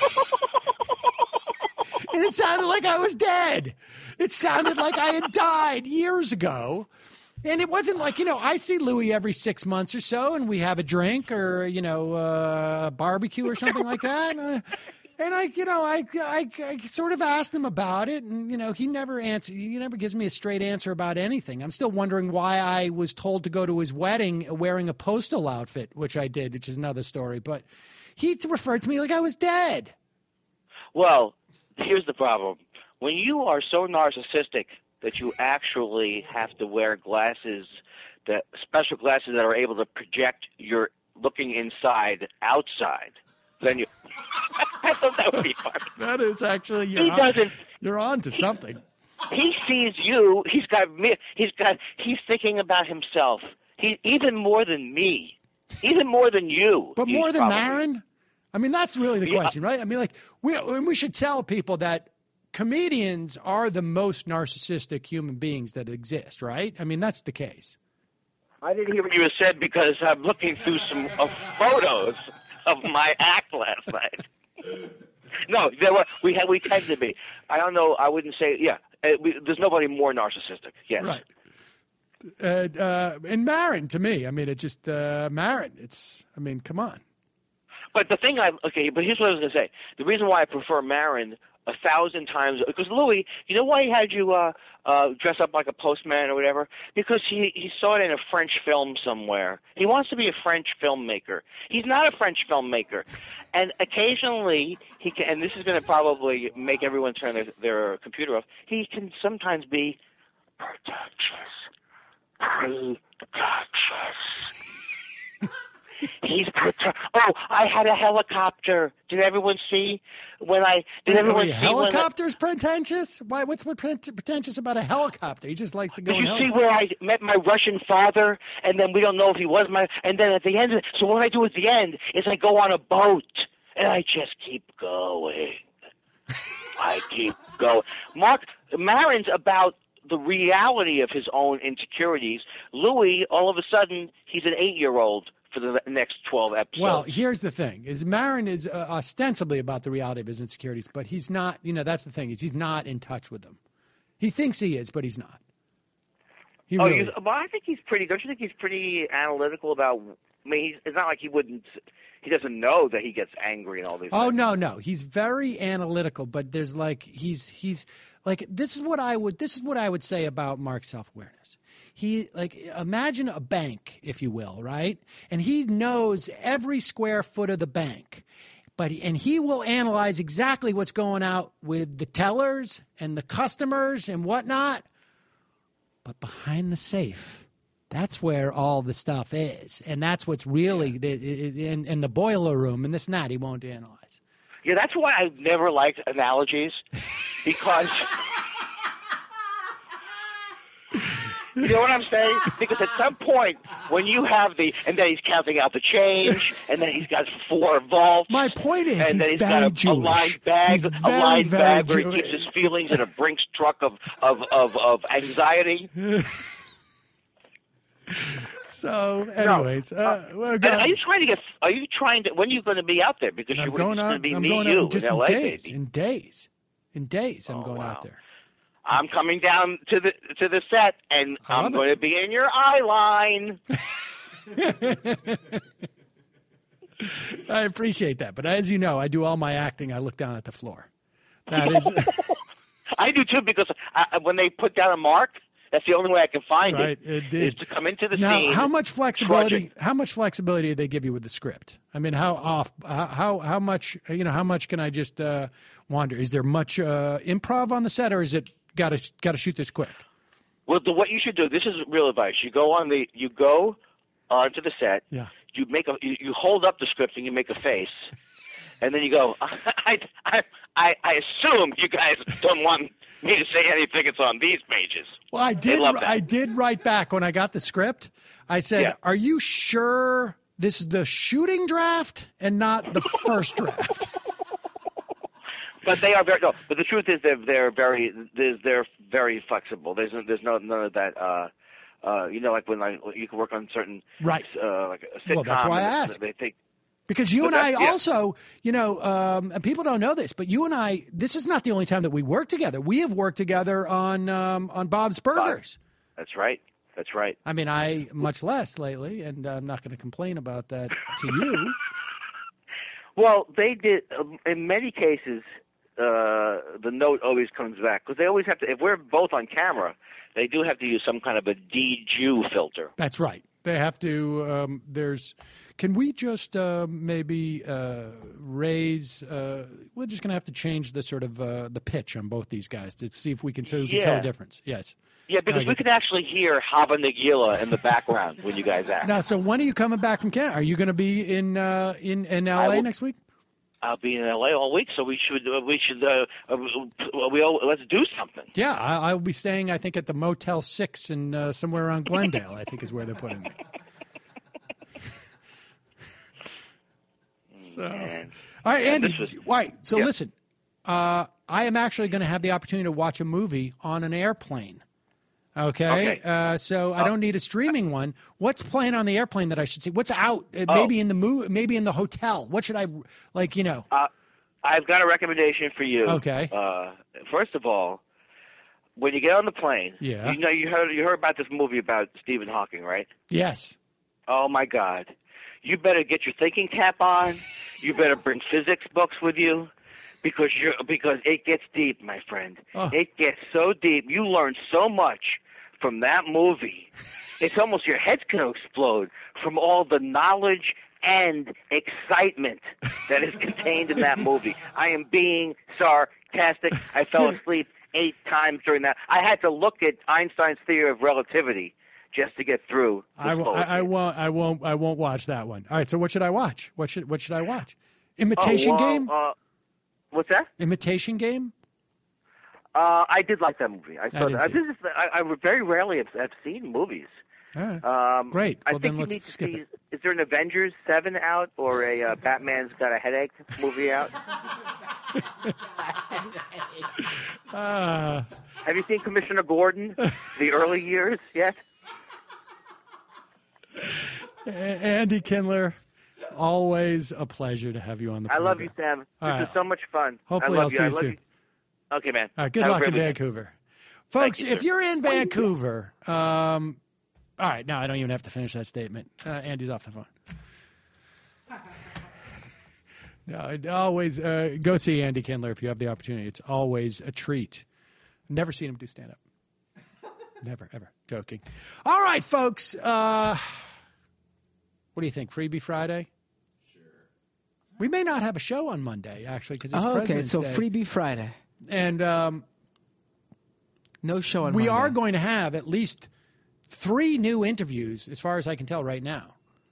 it sounded like I was dead. It sounded like I had died years ago. And it wasn't like, I see Louis every 6 months or so, and we have a drink or, a barbecue or something like that. And I sort of asked him about it, and, he never answered. He never gives me a straight answer about anything. I'm still wondering why I was told to go to his wedding wearing a postal outfit, which I did, which is another story. But he referred to me like I was dead. Well, here's the problem. When you are so narcissistic that you actually have to wear glasses, special glasses that are able to project your looking inside outside, then you. I thought that would be fun. That is actually you're on to something. He sees you. He's thinking about himself. He even more than me, even more than you. But more than Maron. I mean, that's really the question, right? I mean, like we should tell people that comedians are the most narcissistic human beings that exist, right? I mean, that's the case. I didn't hear what you said because I'm looking through some photos of my act last night. No, we tend to be. I don't know. I wouldn't say. Yeah, there's nobody more narcissistic. Yes. Right. And Maron, to me, I mean, it's just Maron. I mean, come on. But the thing but here's what I was going to say. The reason why I prefer Maron 1,000 times, because Louis, you know why he had you dress up like a postman or whatever? Because he saw it in a French film somewhere. He wants to be a French filmmaker. He's not a French filmmaker. And occasionally, he can, and this is going to probably make everyone turn their computer off, he can sometimes be pretentious. I had a helicopter. Did everyone see when I? Did everyone see helicopter's pretentious? Why? What's pretentious about a helicopter? He just likes to go. Did you see where I met my Russian father, and then we don't know if he was my? And then at the end, so what I do at the end is I go on a boat and I just keep going. I keep going. Mark Maron's about the reality of his own insecurities. Louis, all of a sudden, he's an 8-year-old. For the next 12 episodes. Well, here's the thing: Maron is ostensibly about the reality of his insecurities, but he's not. That's the thing: he's not in touch with them. He thinks he is, but he's not. Well, I think he's pretty. Don't you think he's pretty analytical about? I mean, it's not like he wouldn't. He doesn't know that he gets angry and all these. Oh things. No, he's very analytical, but there's like he's like this is what I would say about Mark's self-awareness. He imagine a bank, if you will, right? And he knows every square foot of the bank, and he will analyze exactly what's going out with the tellers and the customers and whatnot. But behind the safe, that's where all the stuff is, and that's what's really in the boiler room and this and that. He won't analyze. Yeah, that's why I've never liked analogies, because. You know what I'm saying? Because at some point, when you have and then he's counting out the change, and then he's got 4 vaults. My point is, and then he's very got Jewish. A lined bag, where he keeps his feelings in a Brinks truck of anxiety. So, anyways, are you trying to? When are you going to be out there? Because I'm it's going going out. to be I'm me, going you, out just in LA, in days. I'm going out there. I'm coming down to the set, and I'm going to be in your eye line. I appreciate that, but as you know, I do all my acting. I look down at the floor. That is. I do too, because when they put down a mark, that's the only way I can find it. Is to come into the scene. Now, how much flexibility? How much flexibility do they give you with the script? I mean, how much? How much can I just wander? Is there much improv on the set, or is it? Got to shoot this quick? Well, what you should do. This is real advice. You go onto the set. Yeah. you hold up the script and you make a face, and then you go, I assume you guys don't want me to say anything that's on these pages. Well, I did write back when I got the script. I said, "Are you sure this is the shooting draft and not the first draft?" But they are very no. But the truth is, they're very flexible. There's none of that. Like when you can work on certain like a sitcom. Well, that's why I asked. Because you and I also, and people don't know this, but you and I, this is not the only time that we work together. We have worked together on Bob's Burgers. That's right. That's right. I mean, I much less lately, and I'm not going to complain about that to you. Well, they did in many cases. The note always comes back because they always have to. If we're both on camera, they do have to use some kind of a DJU filter. That's right. They have to. Can we just maybe raise? We're just going to have to change the sort of the pitch on both these guys to see if we can tell the difference. Yes. Yeah, because we can actually hear Hava Nagila in the background when you guys act. Now, so when are you coming back from Canada? Are you going to be in LA next week? I'll be in LA all week, so let's do something. Yeah, I'll be staying, I think, at the Motel 6 in somewhere around Glendale, I think is where they're putting me. So, all right, Andy, listen, I am actually going to have the opportunity to watch a movie on an airplane. Okay. So I don't need a streaming one. What's playing on the airplane that I should see? What's out? Maybe in the maybe in the hotel. What should I I've got a recommendation for you. Okay. First of all, when you get on the plane, you heard about this movie about Stephen Hawking, right? Yes. Oh my God. You better get your thinking cap on. You better bring physics books with you. Because it gets deep, my friend. Oh. It gets so deep. You learn so much from that movie. It's almost your head's going to explode from all the knowledge and excitement that is contained in that movie. I am being sarcastic. I fell asleep 8 times during that. I had to look at Einstein's theory of relativity just to get through. I won't watch that one. All right. So what should I watch? What should I watch? Imitation Game. What's that? Imitation Game? I did like that movie. I very rarely have seen movies. All right. Great. I think you need to see. Is there an Avengers 7 out or a Batman's Got a Headache movie out? Have you seen Commissioner Gordon, the early years yet? Andy Kindler. Always a pleasure to have you on the program. I love you, Sam. This is so much fun. Hopefully I'll see you soon. Okay, man. All right, good luck in Vancouver. Folks, if you're in Vancouver, all right, now I don't even have to finish that statement. Andy's off the phone. No, always go see Andy Kindler if you have the opportunity. It's always a treat. Never seen him do stand-up. Never, ever. Joking. All right, folks. What do you think? Freebie Friday? Sure. We may not have a show on Monday, actually, because it's President's Day. Freebie Friday. And no show on Monday. We are going to have at least 3 new interviews, as far as I can tell right now.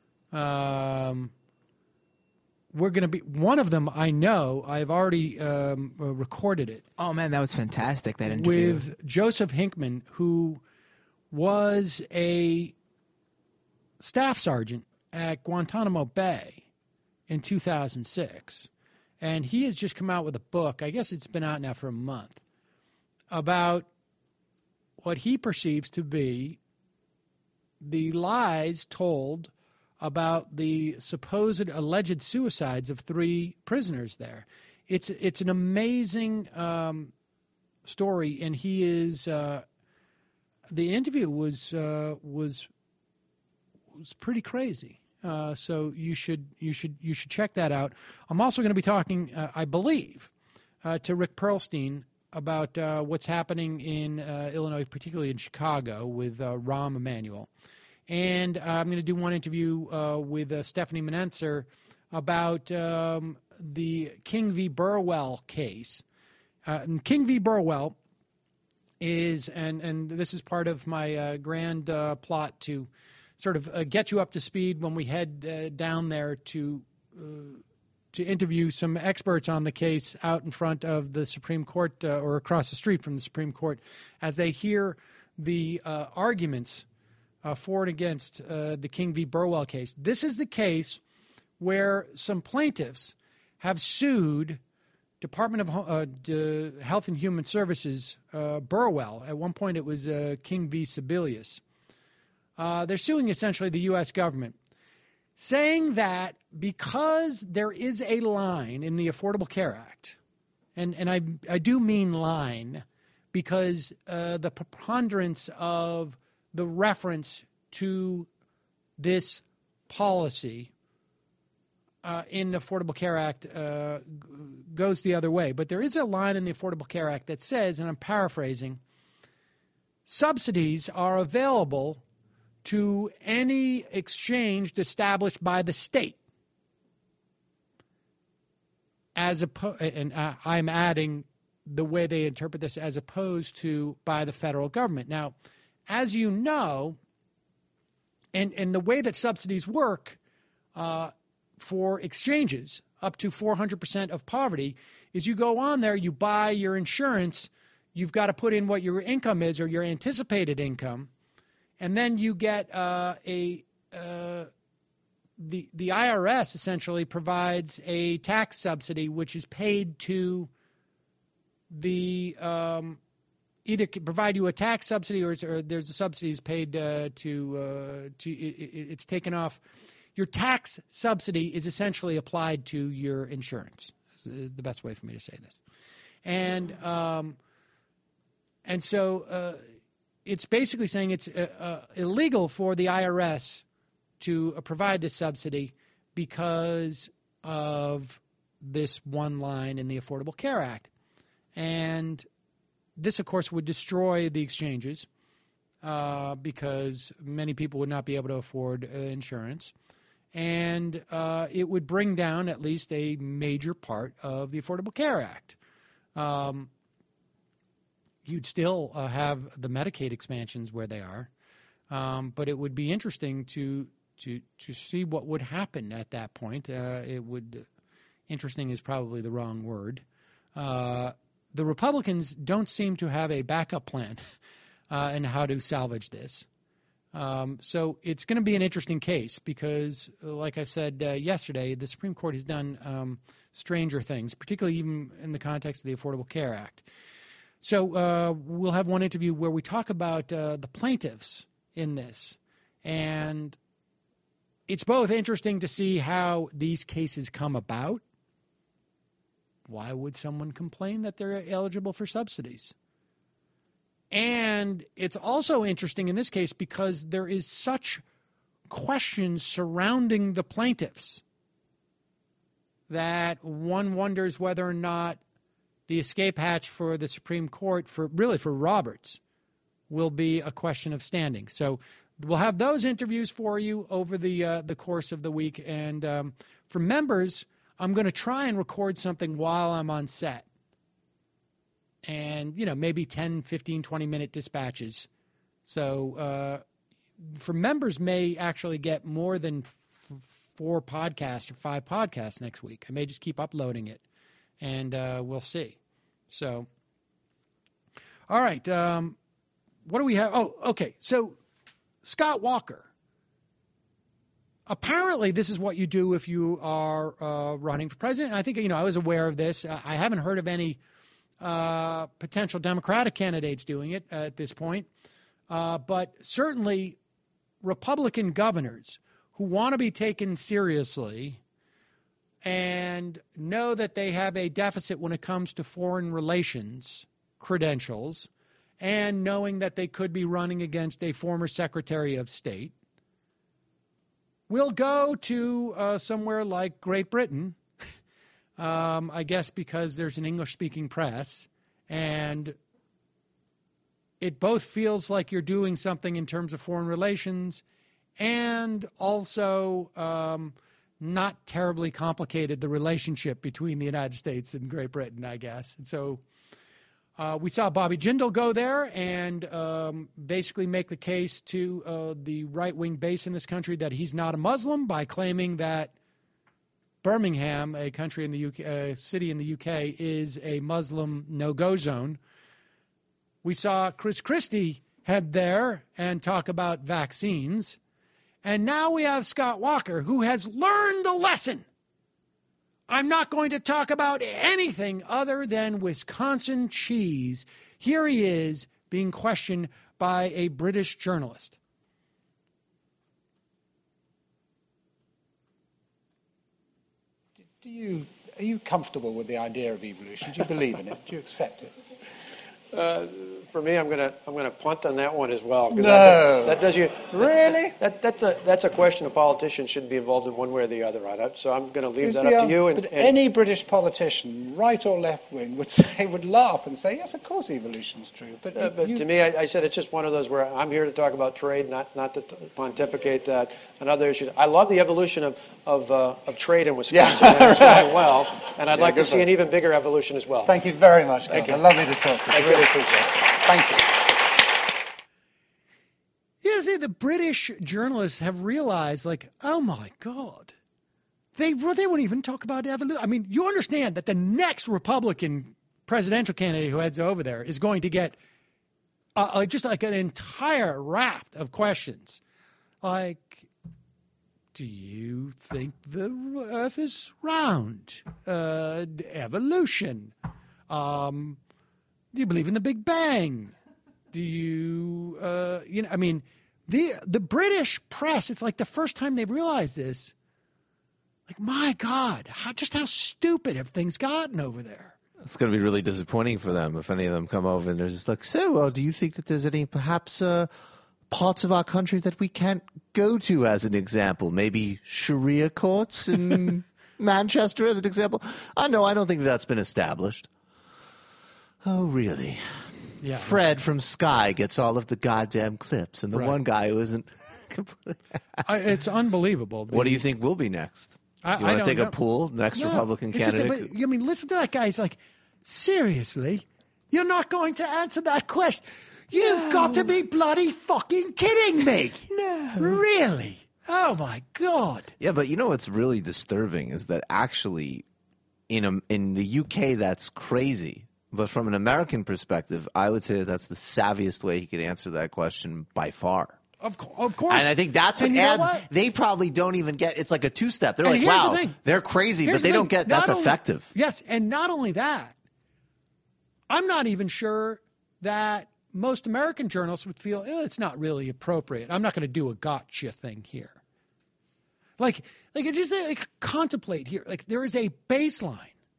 We're going to be one of them. I know I've already recorded it. Oh man, that was fantastic! That interview with Joseph Hinkman, who was a staff sergeant at Guantanamo Bay in 2006, and he has just come out with a book. I guess it's been out now for a month about what he perceives to be the lies told about the supposed alleged suicides of 3 prisoners there. It's an amazing story, and he is the interview was pretty crazy. So you should check that out. I'm also going to be talking, I believe, to Rick Perlstein about what's happening in Illinois, particularly in Chicago, with Rahm Emanuel. And I'm going to do one interview with Stephanie Menenser about the King v. Burwell case. King v. Burwell is, and this is part of my grand plot to sort of get you up to speed when we head down there to interview some experts on the case out in front of the Supreme Court or across the street from the Supreme Court as they hear the arguments for and against the King v. Burwell case. This is the case where some plaintiffs have sued Department of Health and Human Services, Burwell. At one point it was King v. Sebelius. They're suing essentially the U.S. government, saying that because there is a line in the Affordable Care Act, and I do mean line, because the preponderance of the reference to this policy in the Affordable Care Act goes the other way. But there is a line in the Affordable Care Act that says, and I'm paraphrasing, subsidies are available to any exchange established by the state. And I'm adding the way they interpret this as opposed to by the federal government. Now, as you know, and the way that subsidies work for exchanges up to 400% of poverty is you go on there, you buy your insurance, you've got to put in what your income is or your anticipated income, and then you get the IRS essentially provides a tax subsidy which is paid to the either provide you a tax subsidy or there's a subsidies paid it's taken off. Your tax subsidy is essentially applied to your insurance. That's the best way for me to say this. And so it's basically saying it's illegal for the IRS to provide this subsidy because of this one line in the Affordable Care Act. And this, of course, would destroy the exchanges because many people would not be able to afford insurance. And it would bring down at least a major part of the Affordable Care Act. You'd still have the Medicaid expansions where they are, but it would be interesting to see what would happen at that point. Interesting is probably the wrong word. The Republicans don't seem to have a backup plan in how to salvage this. So it's going to be an interesting case because, like I said yesterday, the Supreme Court has done stranger things, particularly even in the context of the Affordable Care Act. So we'll have one interview where we talk about the plaintiffs in this. And it's both interesting to see how these cases come about. Why would someone complain that they're eligible for subsidies? And it's also interesting in this case because there is such questions surrounding the plaintiffs that one wonders whether or not the escape hatch for the Supreme Court, for Roberts, will be a question of standing. So we'll have those interviews for you over the course of the week. And for members, I'm going to try and record something while I'm on set. And, maybe 10, 15, 20-minute dispatches. So for members may actually get more than 4 podcasts or 5 podcasts next week. I may just keep uploading it, and we'll see. So, all right. What do we have? Oh, okay. So Scott Walker. Apparently, this is what you do if you are running for president. I think, I was aware of this. I haven't heard of any potential Democratic candidates doing it at this point. But certainly Republican governors who want to be taken seriously and know that they have a deficit when it comes to foreign relations credentials and knowing that they could be running against a former Secretary of State will go to somewhere like Great Britain, I guess because there's an English-speaking press, and it both feels like you're doing something in terms of foreign relations and also not terribly complicated the relationship between the United States and Great Britain, I guess. And so We saw Bobby Jindal go there and basically make the case to the right-wing base in this country that he's not a Muslim by claiming that Birmingham, a country in the UK, city in the UK, is a Muslim no-go zone. We saw Chris Christie head there and talk about vaccines. And now we have Scott Walker, who has learned the lesson. I'm not going to talk about anything other than Wisconsin cheese. Here he is being questioned by a British journalist. Are you comfortable with the idea of evolution? Do you believe in it? Do you accept it? For me, I'm gonna punt on that one as well. No. That does you really? That's a question a politician shouldn't be involved in one way or the other on it. So I'm going to leave that up to you. But any British politician, right or left wing, would laugh and say, yes, of course evolution's true. But to me, I said it's just one of those where I'm here to talk about trade, not to pontificate that and other issues. I love the evolution of trade in Wisconsin. Yeah, and it's going well, and I'd like to see one. an even bigger evolution as well. Thank you very much. Thank you. Lovely to talk to you. I really appreciate it. Thank you. Yeah, see, the British journalists have realized, like, oh my God, they won't even talk about evolution. I mean, you understand that the next Republican presidential candidate who heads over there is going to get just like an entire raft of questions, like, do you think the Earth is round? Evolution. Do you believe in the Big Bang? Do you, I mean, the British press, it's like the first time they've realized this. Like, my God, how stupid have things gotten over there? It's going to be really disappointing for them if any of them come over and they're just like, so, do you think that there's any perhaps parts of our country that we can't go to as an example? Maybe Sharia courts in Manchester as an example? No, I don't think that's been established. Oh, really? Yeah. Fred from Sky gets all of the goddamn clips, and the Right. one guy who isn't completely... It's unbelievable. What do you think will be next? I You want to don't take know. a pool? Next No, Republican it's just candidate? I mean, listen to that guy. He's like, seriously? You're not going to answer that question? You've got to be bloody fucking kidding me. No. Really? Oh, my God. Yeah, but you know what's really disturbing is that actually in the UK that's crazy. But from an American perspective, I would say that's the savviest way he could answer that question by far. Of course. And I think that's what And you know adds. what? They probably don't even get. It's like a two-step. They're And like, here's the wow, thing. they're crazy, Here's but they the don't thing. get that's Not only- effective. Yes, and not only that, I'm not even sure that most American journalists would feel, it's not really appropriate. I'm not going to do a gotcha thing here. Like just like contemplate here. Like, there is a baseline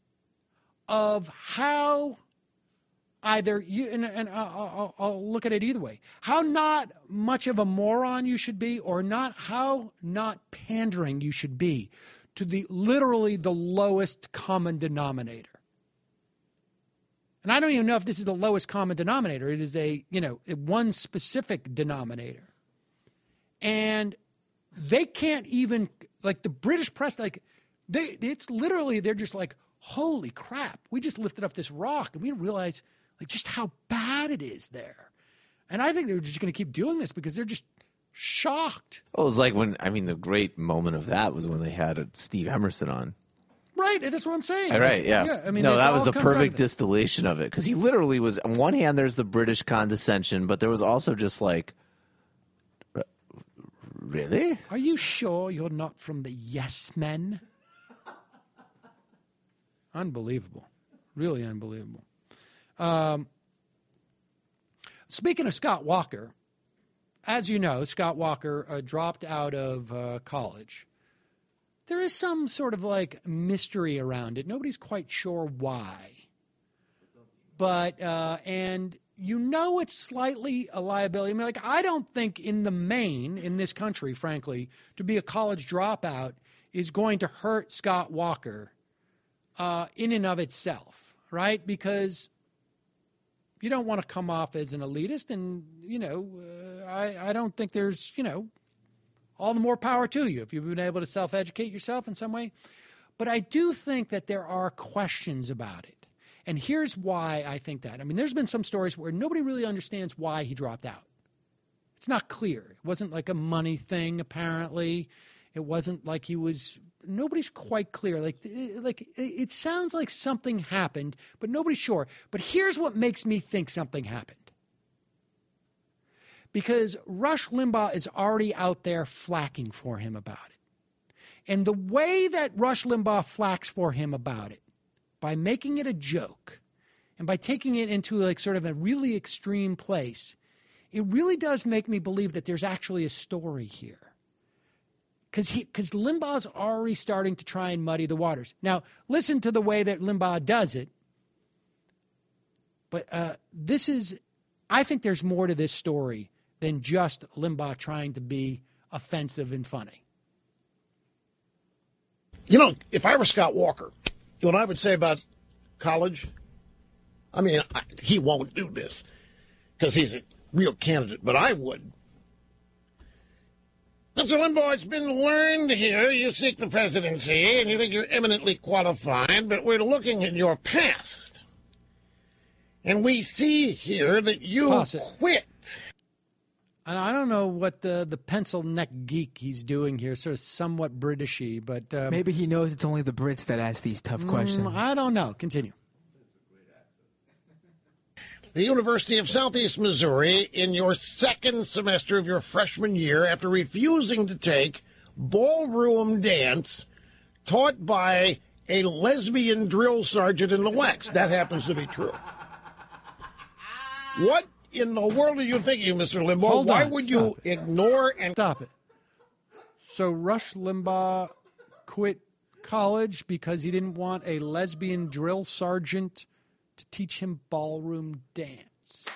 of how either you and I'll look at it either way. How not much of a moron you should be, or how not pandering you should be to literally the lowest common denominator. And I don't even know if this is the lowest common denominator. It is a one specific denominator. And they can't even, like, the British press, like, it's literally, they're just like, holy crap, we just lifted up this rock and we didn't realize, like, just how bad it is there. And I think they're just going to keep doing this because they're just shocked. Well, it was like the great moment of that was when they had Steve Emerson on. Right, that's what I'm saying. Right, yeah. I mean, no, it's that was all the comes out of perfect it. distillation of it. Because he literally was, on one hand, there's the British condescension, but there was also just like, really? Are you sure you're not from the Yes Men? Unbelievable. Really unbelievable. Speaking of Scott Walker, as you know, Scott Walker dropped out of college. There is some sort of like mystery around it. Nobody's quite sure why. But, and it's slightly a liability. I mean, like, I don't think in the main, in this country, frankly, to be a college dropout is going to hurt Scott Walker in and of itself, right? Because you don't want to come off as an elitist, and, I don't think there's, all the more power to you if you've been able to self-educate yourself in some way. But I do think that there are questions about it. And here's why I think that. I mean, there's been some stories where nobody really understands why he dropped out. It's not clear. It wasn't like a money thing, apparently. It wasn't like nobody's quite clear. Like it sounds like something happened, but nobody's sure. But here's what makes me think something happened. Because Rush Limbaugh is already out there flacking for him about it. And the way that Rush Limbaugh flacks for him about it, by making it a joke and by taking it into like sort of a really extreme place, it really does make me believe that there's actually a story here. Because Limbaugh's already starting to try and muddy the waters. Now, listen to the way that Limbaugh does it. But I think there's more to this story than just Limbaugh trying to be offensive and funny. You know, if I were Scott Walker, you know what I would say about college? I mean, he won't do this because he's a real candidate, but I would. Mr. Limbaugh, it's been learned here you seek the presidency and you think you're eminently qualified, but we're looking at your past. And we see here that you quit. And I don't know what the pencil neck geek he's doing here, sort of somewhat Britishy, but... maybe he knows it's only the Brits that ask these tough questions. I don't know. Continue. The University of Southeast Missouri, in your second semester of your freshman year, after refusing to take ballroom dance taught by a lesbian drill sergeant in the West. That happens to be true. What in the world are you thinking, Mr. Limbaugh? Why would you ignore and... Stop it. So Rush Limbaugh quit college because he didn't want a lesbian drill sergeant to teach him ballroom dance.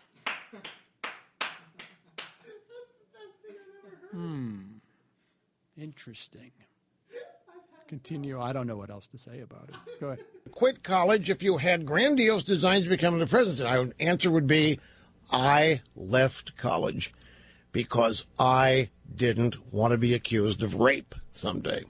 Interesting. Continue. I don't know what else to say about it. Go ahead. Quit college if you had grandiose designs to become the president. My answer would be, I left college because I didn't want to be accused of rape someday.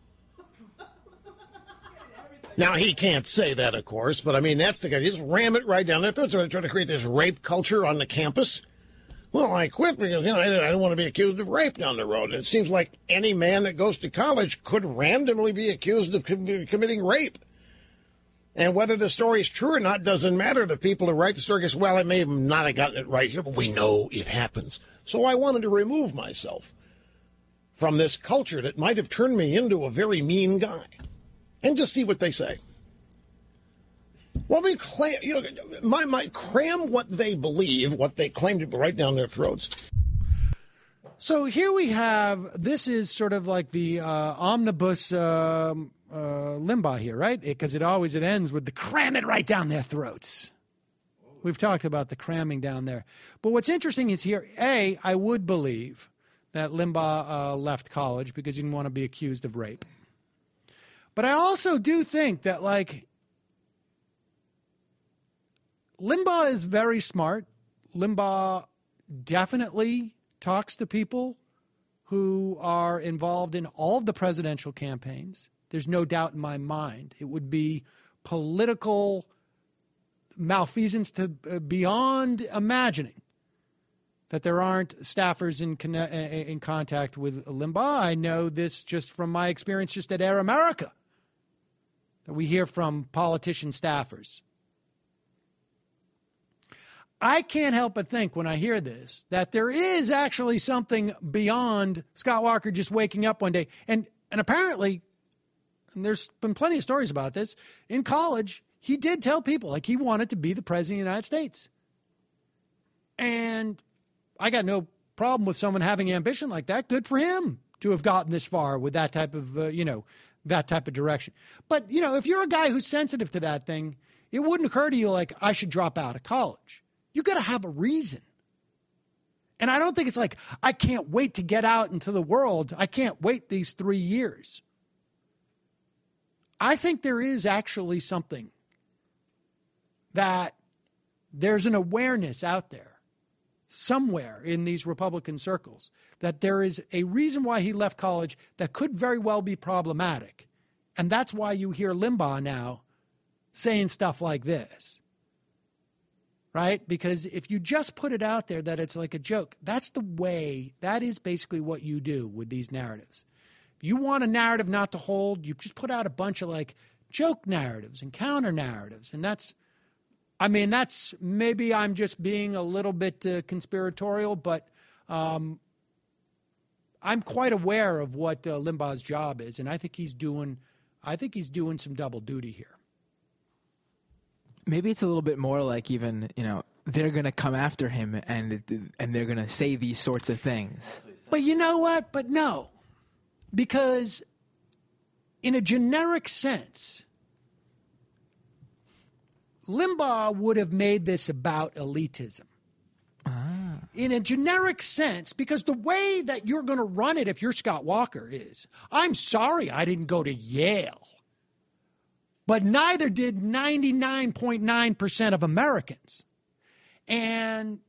Now, he can't say that, of course, but I mean, that's the guy. You just ram it right down there. That's why they try to create this rape culture on the campus. Well, I quit because, I don't want to be accused of rape down the road. It seems like any man that goes to college could randomly be accused of committing rape. And whether the story is true or not doesn't matter. The people who write the story guess, well, I may not have gotten it right here, but we know it happens. So I wanted to remove myself from this culture that might have turned me into a very mean guy. And just see what they say. Well, cram what they believe, what they claim to be right down their throats. So here we have, this is sort of like the omnibus Limbaugh here, right? Because it ends with the cram it right down their throats. We've talked about the cramming down there. But what's interesting is here, I would believe that Limbaugh left college because he didn't want to be accused of rape. But I also do think that, Limbaugh is very smart. Limbaugh definitely talks to people who are involved in all of the presidential campaigns. There's no doubt in my mind. It would be political malfeasance to beyond imagining that there aren't staffers in contact with Limbaugh. I know this just from my experience just at Air America. We hear from politician staffers. I can't help but think when I hear this that there is actually something beyond Scott Walker just waking up one day. And apparently, and there's been plenty of stories about this, in college, he did tell people he wanted to be the president of the United States. And I got no problem with someone having ambition like that. Good for him to have gotten this far with that type of, that type of direction. But, if you're a guy who's sensitive to that thing, it wouldn't occur to you I should drop out of college. You got to have a reason. And I don't think it's I can't wait to get out into the world. I can't wait these 3 years. I think there is actually something that there's an awareness out there somewhere in these Republican circles that there is a reason why he left college that could very well be problematic. And that's why you hear Limbaugh now saying stuff like this, right? Because if you just put it out there that it's like a joke, that is basically what you do with these narratives. If you want a narrative not to hold, you just put out a bunch of like joke narratives and counter narratives. And that's maybe I'm just being a little bit conspiratorial, but I'm quite aware of what Limbaugh's job is, and I think he's doing some double duty here. Maybe it's a little bit more like even, they're going to come after him and they're going to say these sorts of things. But you know what? But no. Because in a generic sense, Limbaugh would have made this about elitism. In a generic sense, because the way that you're going to run it if you're Scott Walker is, I'm sorry I didn't go to Yale. But neither did 99.9% of Americans. And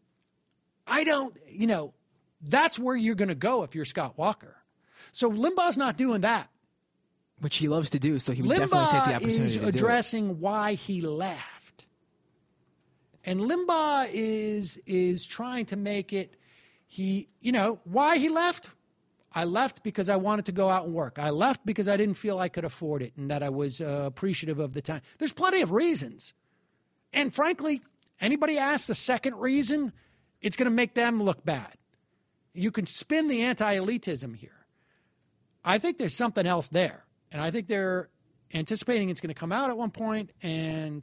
that's where you're going to go if you're Scott Walker. So Limbaugh's not doing that. Which he loves to do, so he would definitely take the opportunity is to do addressing why he left. And Limbaugh is trying to make it, why he left? I left because I wanted to go out and work. I left because I didn't feel I could afford it and that I was appreciative of the time. There's plenty of reasons. And frankly, anybody asks a second reason, it's going to make them look bad. You can spin the anti-elitism here. I think there's something else there. And I think they're anticipating it's going to come out at one point. And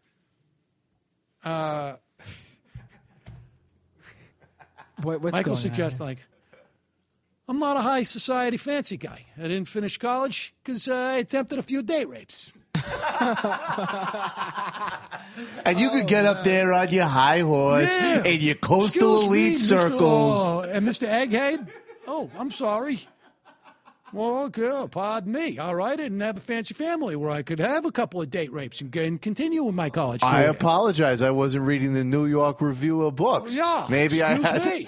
what's Michael going suggests, on? I'm not a high society fancy guy. I didn't finish college because I attempted a few date rapes. And you could get up there on your high horse in your coastal elite circles. And Mr. Egghead? Oh, I'm sorry. Well, okay, pardon me. All right, I didn't have a fancy family where I could have a couple of date rapes and continue with my college career. I apologize. I wasn't reading the New York Review of Books. Yeah, maybe excuse me.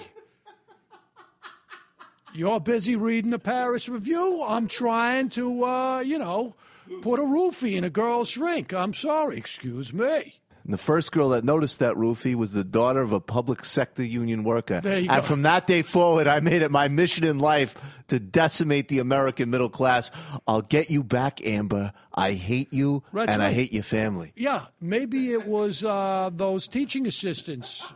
You're busy reading the Paris Review. I'm trying to, put a roofie in a girl's drink. I'm sorry. Excuse me. And the first girl that noticed that roofie was the daughter of a public sector union worker. There you and go. from that day forward, I made it my mission in life to decimate the American middle class. I'll get you back, Amber. I hate you, That's and right. I hate your family. Yeah, maybe it was those teaching assistants.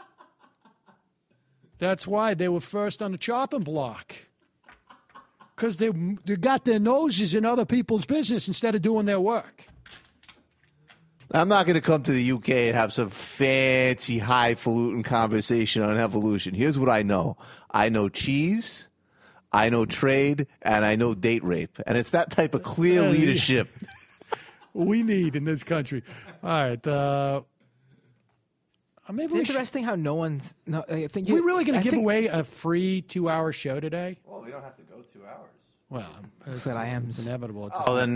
That's why they were first on the chopping block. Because they got their noses in other people's business instead of doing their work. I'm not going to come to the UK and have some fancy, highfalutin conversation on evolution. Here's what I know. I know cheese, I know trade, and I know date rape. And it's that type of clear leadership we need in this country. All right. Maybe It's interesting how no one's. No, I think We're really going to give away a free 2-hour show today? Well, we don't have to go 2 hours. Well, It's inevitable.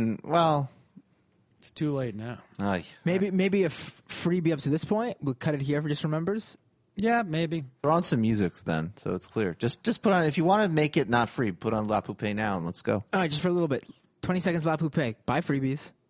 It's too late now. Aye. Maybe a freebie up to this point. We'll cut it here for just for members. Yeah, maybe. Throw on some music then, so it's clear. Just put on, if you want to make it not free, put on La Poupée now and let's go. All right, just for a little bit. 20 seconds La Poupée. Buy freebies.